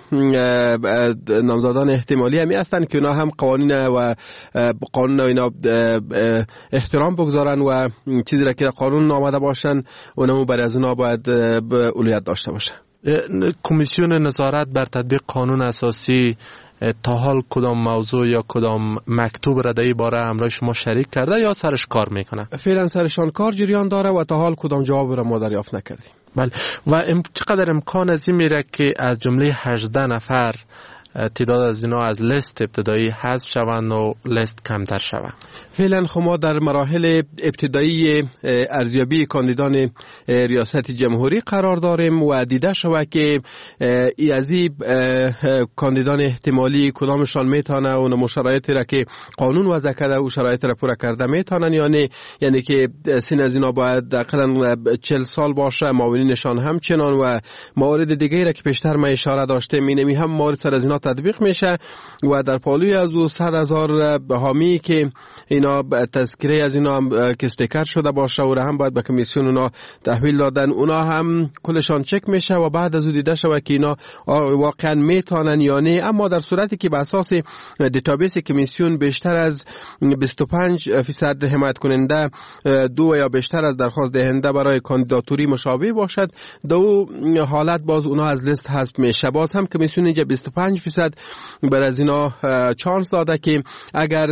نامزدان احتمالی همی هستن که اونا هم قوانین و قانون اینا احترام بگذارن و چیزی را که قانون آمده باشن اونمو برای از اونا باید اولویت داشته باشه. کمیسیون نظارت بر تطبیق قانون اساسی تا حال کدام موضوع یا کدام مکتوب را در این باره همراه شما شریک کرده یا سرش کار میکنه؟ فعلا سرشان کار جریان داره و تا حال کدام جواب را ما دریافت نکردیم. بله. و ام... چقدر امکان از این میره که از جمله هجده نفر تعداد از اینا از لیست ابتدایی حذف شوند و لیست کمتر شوند؟ فعلا خما در مراحل ابتدایی ارزیابی کاندیدان ریاست جمهوری قرار داریم و دیده شود که ای از این کاندیدان احتمالی کدامشان میتونه اون مشرایطی را که قانون وضع کرده و شرایط را پورا کرده میتونن یا نه، یعنی که سن از اینا باید حداقل چهل سال باشه، معاونینشان همچنان و موارد دیگه را که پیشتر ما اشاره داشته مینمی هم موارد سر از اینا تطبیق میشه و در پالوی از او صد هزار حامی که اینا تذکره از اینا هم که استیکر شده باشه و هم باید به کمیسیون اونا تحویل دادن، اونا هم کلشان چک میشه و بعد از او دیده شود که اینا واقعا میتونن یا نه. اما در صورتی که به اساس دیتابیس کمیسیون بیشتر از بیست و پنج فیصد حمایت کننده دو یا بیشتر از درخواست دهنده برای کاندیداتوری مشابه باشد، دو حالت باز اونا از لیست حذف میشه. باز هم کمیسیون اینجا بیست و پنج فیصد بر از اینا چانس داده که اگر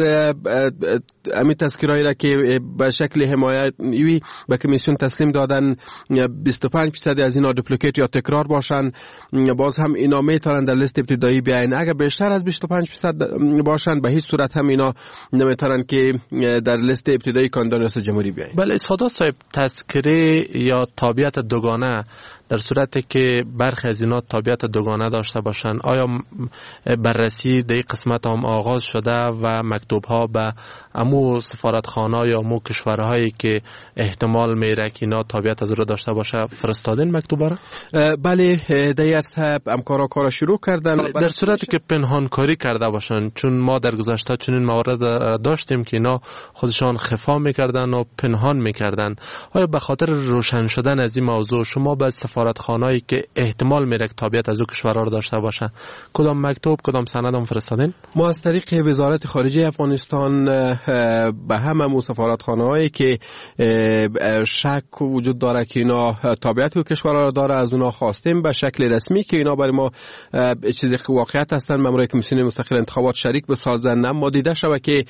امی تذکرهایی را که به شکل حمایتی به کمیسیون تسلیم دادن بیست و پنج فیصد از اینا دوپلیکیت یا تکرار باشن، باز هم اینا میتونن در لیست ابتدایی بیاین. اگر بیشتر از بیست و پنج فیصد باشن به هیچ صورت هم اینا نمیتونن که در لیست ابتدایی کاندیدان ریاست جمهوری بیاین. بله سادات صاحب، تذکره یا تابعیت دوگانه در صورتی که برخی از اینا تابعیت دوگانه داشته باشن، آیا بررسی در این قسمت هم آغاز شده و مکتوب ها به امو سفارتخانه یا امو کشورهایی که احتمال میره که اینا تابعیت از رو داشته باشه فرستادین مکتوب را؟ بله در صاحب همکارا کارا شروع کردن. در صورتی که پنهانکاری کرده باشن، چون ما در گذشته چنین موارد داشتیم که اینا خودشان خفا میکردن و پنهان میکردن، آیا به خاطر روشن شدن از این موضوع شما به سفارتخانه‌ای که احتمال میره که تابعیت از او کشورها رو داشته باشه کدام مکتوب کدام سند هم فرستادین؟ ما از طریق وزارت خارجه افغانستان به همه سفارتخانه‌هایی که شک وجود داره که اینا تابعیت او کشورها رو داره از اونا خواستیم به شکل رسمی که اینا برای ما چیزی که واقعیت هستن مامورای کمیسیون مستقل انتخابات شریک بسازن. اما دیده شود که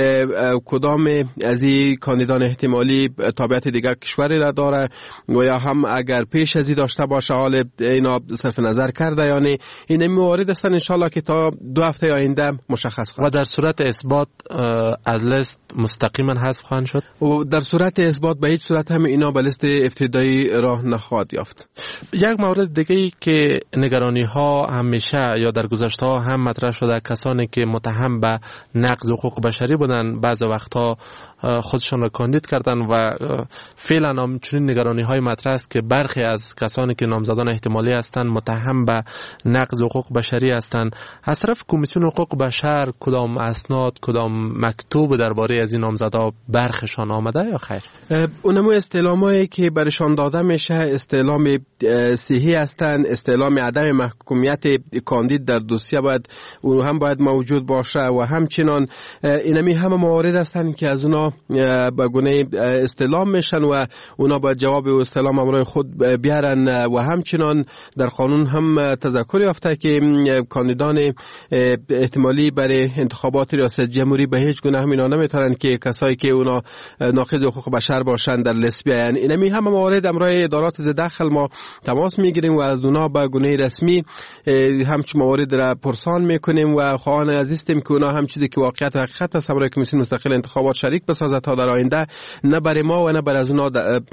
کدام از این کاندیدان احتمالی تابعیت دیگر کشوری را داره و یا هم اگر پیش از این داشته باشه حال اینا صرف نظر کرده یا نه. این موارد هستن انشالله که تا دو هفته آینده مشخص خواهد. و در صورت اثبات از لیست مستقیما حذف خواهند شد؟ و در صورت اثبات به هیچ صورت هم اینا به لیست ابتدایی راه نخواهد یافت. یک مورد دیگه ای که نگرانی ها همیشه یا در گذشته ها هم مطرح شده، کسانی که متهم به نقض حقوق بشری بودن بعض وقتها خودشان را کاندید کردن و فعلا هم چنین نگرانی های مطرح است که برخی از کسانی که نامزدان احتمالی هستند متهم به نقض حقوق بشری هستند. از طرف کمیسیون حقوق بشر کدام اسناد کدام مکتوب درباره از این نامزدا برخشان آمده یا خیر؟ اونمو استعلامایی که برشان داده میشه استعلام صحیح هستند، استعلام عدم محکومیت کاندید در دوسیه باید اون هم باید موجود باشه و همچنان اینمی همه موارد هستند که از اونا به گونه استعلام میشن و اونا باید جواب و استعلام امرای خود بیارن و همچنان در قانون هم تذکر یافته که کاندیدان احتمالی برای انتخابات ریاست جمهوری به هیچ گونه همینا نمیتونن که کسایی که اونا ناقض حقوق بشر باشن در لیست بیاین. اینمی همه موارد امرای ادارات داخل ما تماس میگیریم و از اونا به گونه رسمی همچون موارد را پرسان میکنیم و خواهان عزیزیم که اونا هم چیزی که واقعیت و حقیقت است امرای کمیسیون مستقل انتخابات شریک بسازه تا در آینده نه برای ما و نه برای از اونا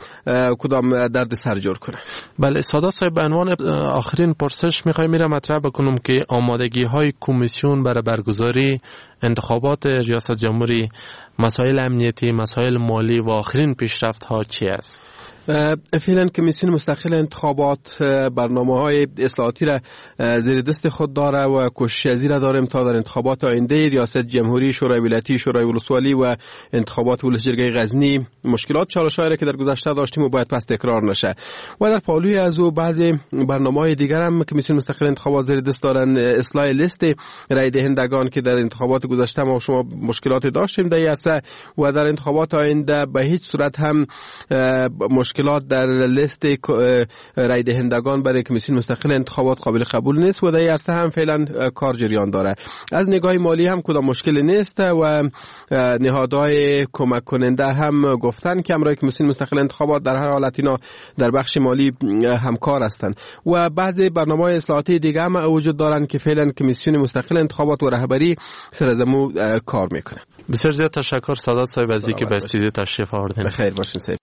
کدام درد سر جور کنه. بله سادات صاحب، به عنوان آخرین پرسش میخوایم میرم مطرح بکنم که آمادگی های کمیسیون برای برگزاری انتخابات ریاست جمهوری، مسائل امنیتی، مسائل مالی و آخرین پیشرفت ها چی است؟ فعلا کمیسیون مستقل انتخابات برنامه‌های اصلاحاتی را زیر دست خود داره و کوشش ازی را داریم تا در انتخابات آینده ریاست جمهوری، شورای ولایتی، شورای ولسوالی و انتخابات ولس جرگه غزنی مشکلات چالش‌هایی که در گذشته داشتیم و باید پس تکرار نشه. و در پالوی از او بعضی برنامه‌های دیگر هم کمیسیون مستقل انتخابات زیر دست دارن، اصلاح لیست رای دهندگان که در انتخابات گذشته ما شما مشکلات داشتیم در عرصه و در انتخابات آینده به هیچ صورت هم مشکلات در لیست رای دهندگان برای کمیسیون مستقل انتخابات قابل قبول نیست و در این عرصه هم فعلا کار جریان داره. از نگاه مالی هم کدام مشکل نیست و نهادهای کمک کننده هم گفتن که امرای کمیسیون مستقل انتخابات در هر حالت اینا در بخش مالی همکار هستند و بعضی برنامه‌های اصلاحاتی دیگه هم وجود دارن که فعلا کمیسیون مستقل انتخابات و رهبری سر از مو کار میکنه. بسیار زیاد تشکر سادات صاحب از اینکه به استودیو تشریف آوردین. بخیر باشین صاحب.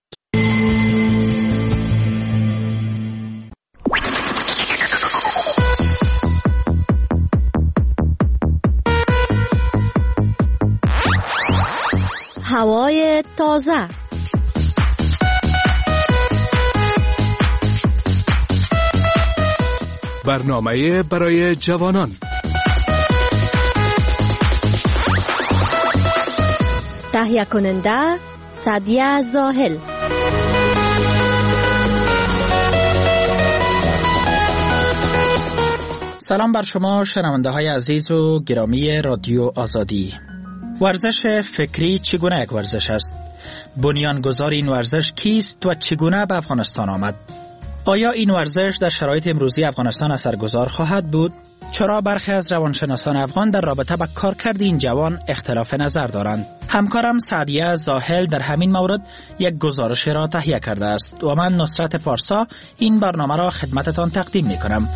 هوای تازه، برنامه برای جوانان، تهیه کننده سعدیه زاهل. سلام بر شما شنونده های عزیز و گرامی رادیو آزادی. ورزش فکری چگونه یک ورزش است؟ بنیانگذار این ورزش کیست و چگونه به افغانستان آمد؟ آیا این ورزش در شرایط امروزی افغانستان اثرگذار خواهد بود؟ چرا برخی از روانشناسان افغان در رابطه با کارکرد این جوان اختلاف نظر دارند؟ همکارم سعدیه زاهل در همین مورد یک گزارش را تهیه کرده است و من نصرت پارسا این برنامه را خدمتتان تقدیم می کنم.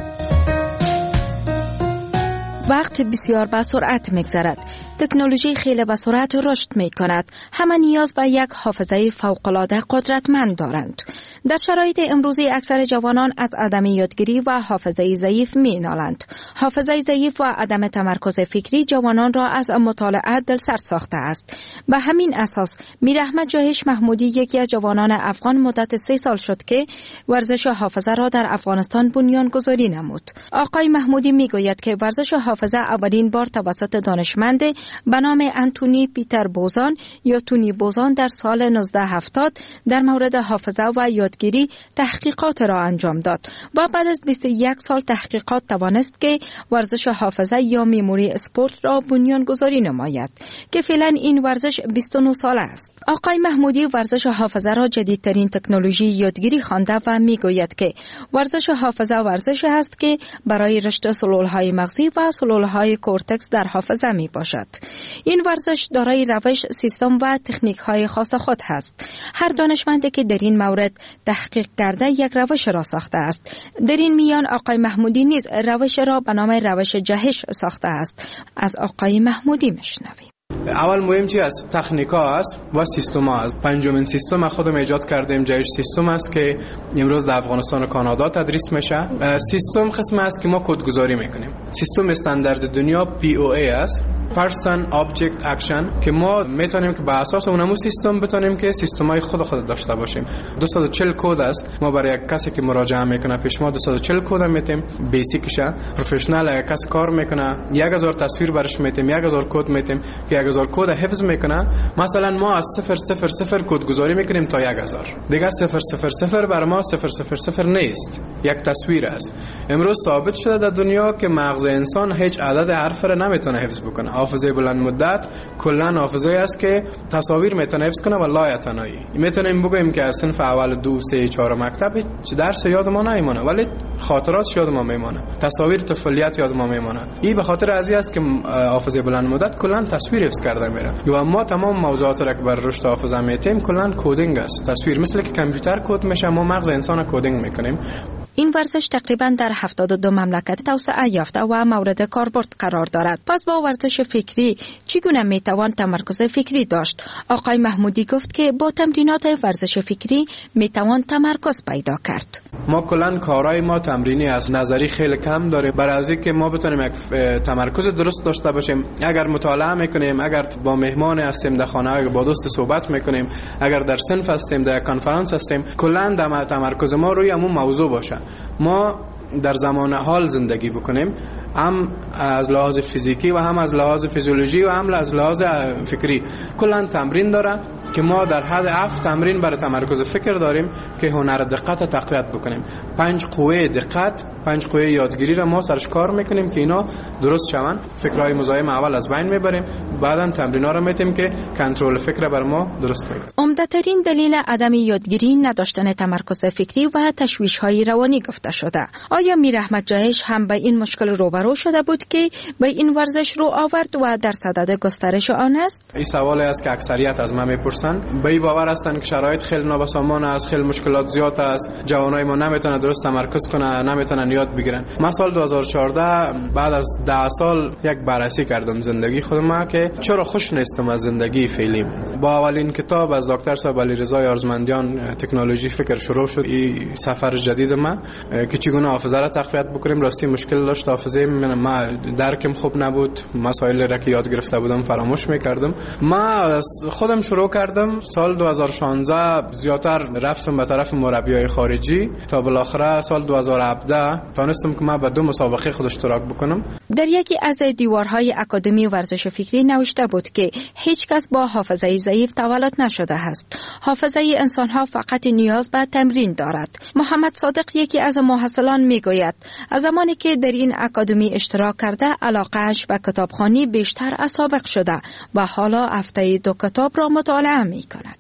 وقت بسیار به سرعت می‌گذرد. تکنولوژی خیلی به سرعت رشد می‌کند. همه نیاز به یک حافظه فوق‌العاده قدرتمند دارند. در شرایط امروزی اکثر جوانان از عدم یادگیری و حافظه ضعیف می‌نالند. حافظه ضعیف و عدم تمرکز فکری جوانان را از مطالعه دلسرد ساخته است. به همین اساس میراحمد جاهش محمودی یکی از جوانان افغان مدت سه سال شد که ورزش حافظه را در افغانستان بنیانگذاری نمود. آقای محمودی میگوید که ورزش حافظه اولین بار توسط دانشمند به نام انتونی پیتر بوزان یا تونی بوزان در سال نوزده هفتاد در مورد حافظه و یادگیری تحقیقات را انجام داد و بعد از بیست و یک سال تحقیقات توانست که ورزش حافظه یا میموری اسپورت را بنیانگذاری نماید که فعلا این ورزش بیست و نه ساله است. آقای محمودی ورزش حافظه را جدیدترین تکنولوژی یادگیری خوانده و میگوید که ورزش حافظه ورزش است که برای رشد سلولهای مغزی و سلولهای کورتکس در حافظه می باشد. این ورزش دارای روش، سیستم و تکنیک های خاص خود هست. هر دانشمندی که در این مورد تحقیق کرده یک روش را ساخته است. در این میان آقای محمودی نیز روش را به نام روش جهش ساخته است. از آقای محمودی میشنویم. اول مهم چی است؟ تکنیکا است و سیستم ها است. پنجمین سیستم خودم ایجاد کردیم جهش سیستم است که امروز در افغانستان و کانادا تدریس میشه. سیستم قسم است که ما کدگذاری میکنیم. سیستم استاندارد دنیا پی او ای است، Person Object Action، که ما میتونیم که بر اساس اونمو سیستم بتونیم که سیستمای خود خود داشته باشیم. دویست و چهل کد است. ما برای یک کسی که مراجعه میکنه پیش ما دویست و چهل کد میتیم، بیسیکش. پروفشنال یک کس کار میکنه یک هزار تصویر برش میتیم، یک هزار کد میتیم که یک هزار کد حفظ میکنه. مثلا ما از صفر صفر صفر کد گذاری میکنیم تا یک هزار. دیگه صفر صفر صفر بر ما صفر صفر صفر نیست، یک تصویر است. امروز ثابت شده در دنیا که مغز انسان هیچ عدد حرف را نمیتونه حفظ بکنه. حافظه بلند مدت کلا حافظه است که تصاویر میتونه حفظ کنه و لایتنایی. میتونیم بگیم که از صنف اول دو سه چهار مکتب درس یاد ما نمیمونه ولی خاطرات یاد ما میمونه، تصاویر طفولیت یاد ما میمونه. این به خاطر ازی است که حافظه بلند مدت کلا تصویر حفظ کرده میره. و ما تمام موضوعات را که بر رشد حافظه میتیم کلا کدینگ است. تصویر مثل که کامپیوتر کد میشه، ما مغز انسان کدینگ میکنیم. این ورزش تقریباً در هفتاد و دو مملکت توسعه یافته و مورد کاربرد قرار دارد. پس با ورزش فکری چگونه میتوان تمرکز فکری داشت؟ آقای محمودی گفت که با تمرینات ورزش فکری میتوان تمرکز پیدا کرد. ما کلا کارهای ما تمرینی از نظری خیلی کم داره. برای از اینکه ما بتونیم یک تمرکز درست داشته باشیم، اگر مطالعه میکنیم، اگر با مهمان هستیم در خانه، اگر با دوست صحبت میکنیم، اگر در صنف هستیم، در کانفرانس هستیم، کلا تمرکز ما روی همون موضوع باشه. ما در زمان حال زندگی بکنیم، هم از لحاظ فیزیکی و هم از لحاظ فیزیولوژی و هم از لحاظ فکری. کلا تمرین داره که ما در حد هفت تمرین برای تمرکز فکر داریم که هنر دقت تقویت بکنیم. پنج قوه دقت، پنج قوه یادگیری را ما سرش کار میکنیم که اینا درست شون. فکرهای مزاحم اول از بین میبریم، بعداً تمرینا را میتیم که کنترل فکر بر ما درست کنیم. عمده‌ترین دلیل عدم یادگیری نداشتن تمرکز فکری و تشویش‌های روانی گفته شده. آیا میراحمد جاهش هم به این مشکل روبرو شده بود که به این ورزش رو آورد و در صدد گسترش آن است؟ این سوالی است که اکثریت از من میپرسن. به این باور هستن که شرایط خیلی نابسامان است، خیلی مشکلات زیاد است، جوانای ما نمیتونن درست تمرکز کنن، نمیتونن یاد بگیرن. من سال دو هزار و چهارده بعد از ده سال یک بررسی کردم زندگی خودم که چرا خوش نیستم از زندگی فعلیم. با اولین کتاب از دکتر صاحب علیرضا یارزمندیان تکنولوژی فکر شروع شد. این سفر جدید ما که چگونه حافظه را تقویت بکنیم. راستی مشکل داشت حافظه ما، درکم خوب نبود، مسائل را که یاد گرفته بودم فراموش میکردم. ما خودم شروع کردم سال دو هزار و شانزده زیادتر رفتم به طرف مربیای خارجی تا بالاخره سال دو هزار و هفده تونستم که من به دو مسابقه خود اشتراک بکنم. در یکی از دیوارهای اکادمی ورزش فکری نوشته بود که هیچ کس با حافظه ضعیف تولد نشده است. حافظه انسان‌ها فقط نیاز به تمرین دارد. محمد صادق یکی از محصلان میگوید از زمانی که در این اکادمی اشتراک کرده علاقه‌اش به کتابخوانی بیشتر از سابق شده و حالا هفته دو کتاب را مطالعه می‌کند.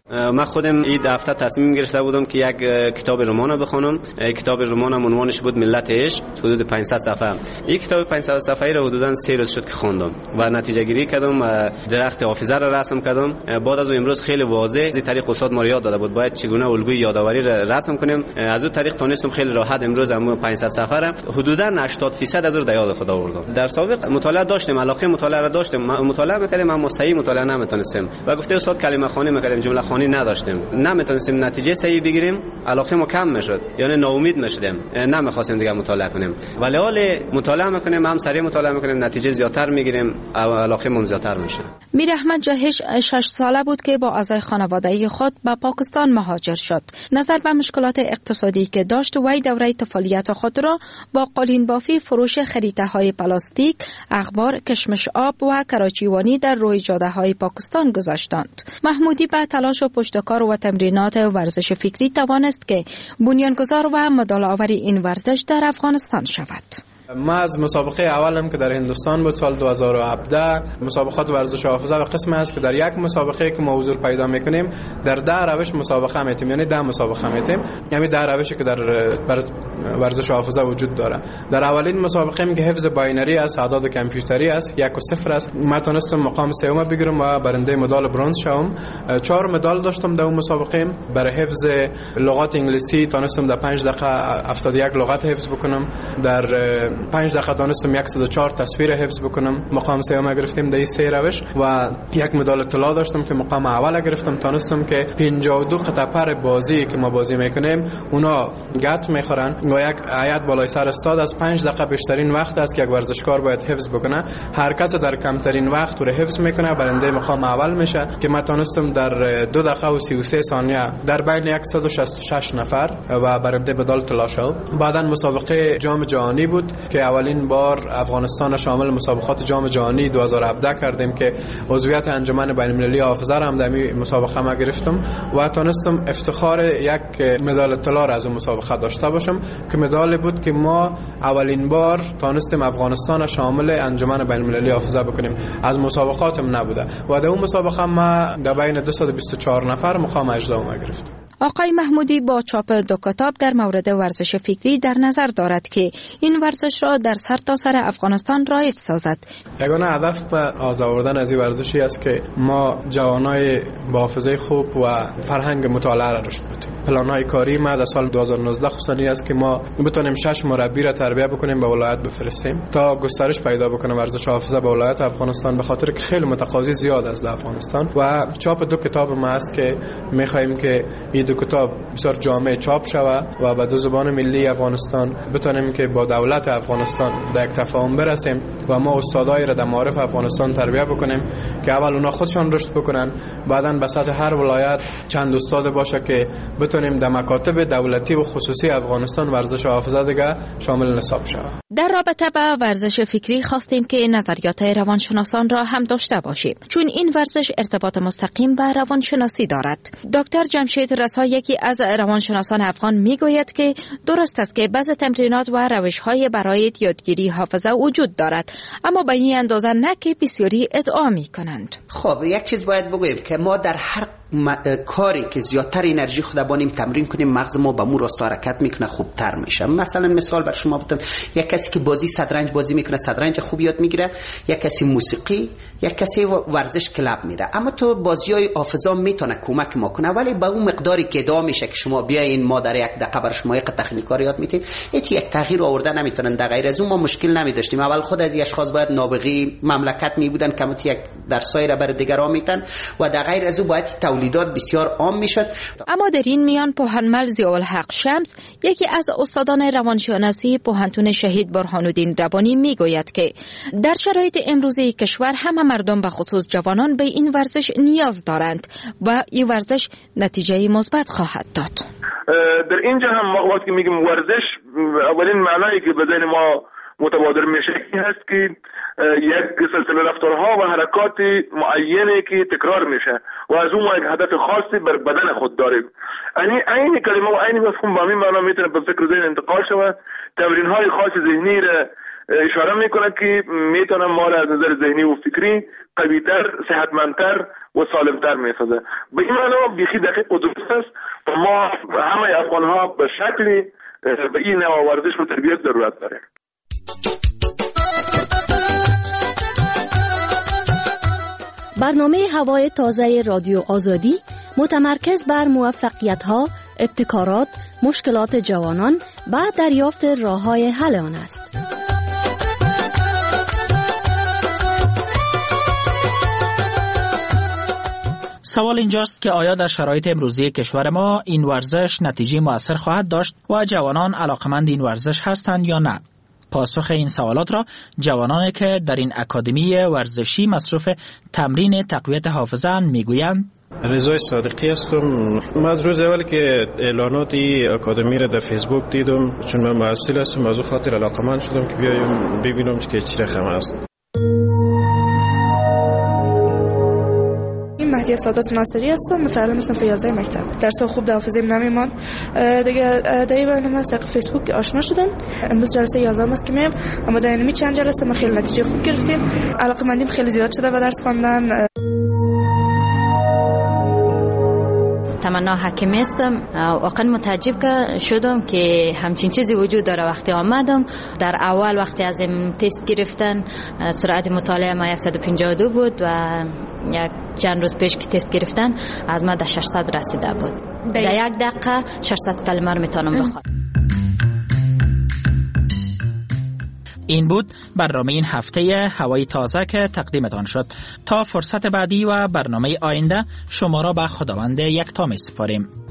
من خودم این دفعه تصمیم گرفته بودم که یک کتاب رمان بخونم. کتاب رمانم عنوانش بود ملت عشق، حدود پانصد صفحه. این کتاب پانصد صفحه‌ای را حدوداً سه روز شد که خوندم و نتیجه گیری کردم. درخت حافظه را رسم کردم. بعد از امروز خیلی واضح از طریق استاد ما یاد داده بود باید چگونه الگوی یادآوری را رسم کنیم. از اون طریق تونستم خیلی راحت امروز هم پانصد صفحه را حدوداً هشتاد درصد از در یاد خود آوردم. در سابق مطالعه داشتم، علاقه مطالعه را داشتم، مطالعه می‌کردم اما صحیح مطالعه نمی‌تونستم و گفته استاد کلمه خوانی می‌کردم، جمله خوانی نداشتم، نمی‌تونستم نتیجه صحیح بگیریم، علاقه ما کم می‌شد، یعنی ناامید می‌شدم، نمی‌خواستم دیگه مطالعه کنم. ولی حال مطالعه می‌کنیم، هم سریع مطالعه می‌کنیم، نتیجه زیاتر می‌گیریم، علاقه من زیاتر میشه. میر احمد جهش شش ساله بود که با اعضای خانوادگی خود به پاکستان مهاجر شد. نظر به مشکلات اقتصادی که داشت، وی دوره طفولیت خود را با قالین بافی، فروش خریطه‌های پلاستیک، اخبار، کشمش آب و کراچیوانی در روی جاده‌های پاکستان گذاشتند. محمودی به تلاش و پشتکار و تمرینات ورزش فکری توانست که بنیانگذار و مدال‌آور این ورزش در افغانستان شود. ما از مسابقه اولم که در هندوستان بود سال دو هزار و هفده، مسابقات ورزش حافظه و قسم است که در یک مسابقه که ما حضور پیدا میکنیم در ده روش مسابقه میتیم، یعنی ده مسابقه میتیم، یعنی ده روشی که در ورزش حافظه وجود داره. در اولین مسابقه می که حفظ باینری است، اعداد کامپیوتری است، یک و صفر است، ما تونستم مقام سوم بگیرم و برنده مدال برنز شوم. چهار مدال داشتم در اون مسابقه. برای حفظ لغات انگلیسی تونستم در پنج دقیقه هفتاد و یک لغت حفظ بکنم. در پنج دقیقه دانستم صد و چهار تصویر حفظ بکنم، مقام سوم گرفتیم در این سه روش و یک مدال طلا داشتم که مقام اول گرفتم. تونستم که پنجاه و دو قطعه پر بازی که ما بازی میکنیم اونا گت میخورن و یک آیت بالای سر استاد از پنج دقیقه بیشترین وقت است که یک ورزشکار باید حفظ بکنه. هر کس در کمترین وقت رو حفظ میکنه برنده مقام اول میشه که ما تونستم در دو دقیقه و سی و سه ثانیه در بین صد و شصت و شش نفر و برنده مدال طلا شد. بعداً مسابقه جام جهانی بود که اولین بار افغانستان شامل مسابقات جام جهانی دو هزار و هفده کردیم که عضویت انجمن بین المللی حافظه را هم در این مسابقه ما گرفتم و تونستم افتخار یک مدال طلا را از اون مسابقه داشته باشم که مدال بود که ما اولین بار تونستیم افغانستان شامل انجمن بین المللی حافظه بکنیم، از مسابقاتم نبوده و در اون مسابقه ما در بین دویست و بیست و چهار نفر مقام هجدهم گرفتم. آقای محمودی با چاپ دو کتاب در مورد ورزش فکری در نظر دارد که این ورزش را در سرتاسر سر افغانستان رایج سازد. یگانه هدف به آز آوردن از این ورزشی است که ما جوانای با حافظه خوب و فرهنگ مطالعه را رشد بدیم. پلان‌های کاری ما در سال دو هزار و نوزده خصوصی است که ما بتونیم شش مربی را تربیت بکنیم به ولایت بفرستیم تا گسترش پیدا بکنه ورزش حافظه به ولایت افغانستان، به خاطر که خیلی متقاضی زیاد است در افغانستان. و چاپ دو کتاب ما است که می‌خواهیم که این دو کتاب بسیار جامع چاپ شود و به دو زبان ملی افغانستان بتونیم که با دولت افغانستان در یک تفاهم برسیم و ما استادای را در معارف افغانستان تربیت بکنیم که اول اونا خودشان رشد بکنن، بعداً به سطح هر ولایت چند استاد باشه که بتونیم در مکاتب دولتی و خصوصی افغانستان ورزش حافظه دیگه شامل نصاب شود. در رابطه با ورزش فکری خواستیم که نظریات روانشناسان را هم داشته باشیم، چون این ورزش ارتباط مستقیم با روانشناسی دارد. دکتر جمشید رسا، یکی از روانشناسان افغان، میگوید که درست است که بعضی تمرینات و روش‌های برای یادگیری حافظه وجود دارد، اما به این اندازه نه که بسیاری ادعا می‌کنند. خب یک چیز باید بگویم که ما در هر کاری که زیادتر انرژی خود بانیم تمرین کنیم مغز ما به مو راست حرکت میکنه، خوبتر میشه. مثلا مثال بر شما بدم، یک کسی که بازی شطرنج بازی میکنه شطرنج خوب یاد میگیره، یک کسی موسیقی، یک کسی ورزش کلاب میره. اما تو بازیای حافظه میتونه کمک ما کنه، ولی با اون مقداری که ادعا میشه که شما بیاین ما در یک دقیقه بر شما یک تکنیکا یاد میدیم، هیچ یک تغییر آورده نمیتونن. در غیر از اون ما مشکل نمیداشتیم. اول خود از اشخاص باید نابغی مملکت می بودن که یک درسای را بر دیگران میتن و در غیر از اون باید تولیدات بسیار عام میشد. اما در این میان پوهنمل ضیاءالحق شمس، یکی از استادان روانشناسی پوهنتون شهید برهان‌الدین ربانی، میگوید که در شرایط امروزی کشور همه مردم به خصوص جوانان به این ورزش نیاز دارند و این ورزش نتیجه مثبت خواهد داد. در اینجا هم ما وقتی میگیم ورزش، اولین معنایی که به ذهن ما متبادر میشه این هست که یک سلسله رفتارها و حرکات معینه که تکرار میشه و از اون ما یک هدف خاصی بر بدن خود داریم. یعنی این کلمه و این مفهوم با همین معنا میتونه به فکر ذهن انتقال شود. تمرین های خاص ذهنی را اشاره میکنه که میتونه ما را از نظر ذهنی و فکری قویتر، صحتمندتر و سالمتر میسازه. به این معنا بیخی دقیق و درست است و ما همه افغان ها به شکلی به این نوع ورزش و تربیت ضرورت داریم. برنامه هوای تازه رادیو آزادی متمرکز بر موفقیت‌ها، ابتکارات، مشکلات جوانان و دریافت راه‌های حل آن است. سوال اینجاست که آیا در شرایط امروزی کشور ما این ورزش نتیجه مؤثر خواهد داشت و جوانان علاقمند این ورزش هستند یا نه؟ پاسخ این سوالات را جوانانی که در این اکادمی ورزشی مصروف تمرین تقویت حافظه اند میگویند. رضای صادقی هستم. من از روز اول که اعلانات اکادمی را در فیسبوک دیدم، چون من محصل هستم، از اون خاطر علاقمند شدم که بیایم ببینم که چی رقم است. مهدی سادات ناصری هستم، متعلم صنف یازده مکتب. درس خوب در حافظه نمیمان. دیگه در این برنامه از طریق فیسبوک آشنا شدم. امروز جلسه یازده است که میام، اما در اینمی چند جلسه ما خیلی نتیجه خوب گرفتیم. علاقه‌مندیم خیلی زیاد شده به درس خواندن. تمنا حکیمی هستم. واقعا متعجب شدم که همچین چیزی وجود داره. وقتی آمدم در اول وقتی از این تست گرفتن سرعت مطالعه ما صد و پنجاه و دو بود و یک چند روز پیش که تست گرفتن از ما در ششصد رسیده بود. در یک دقیقه ششصد کلمه رو میتونم بخونم. این بود برنامه این هفته هوای تازه که تقدیمتان شد. تا فرصت بعدی و برنامه آینده شما را به خداوند یکتا می سپاریم.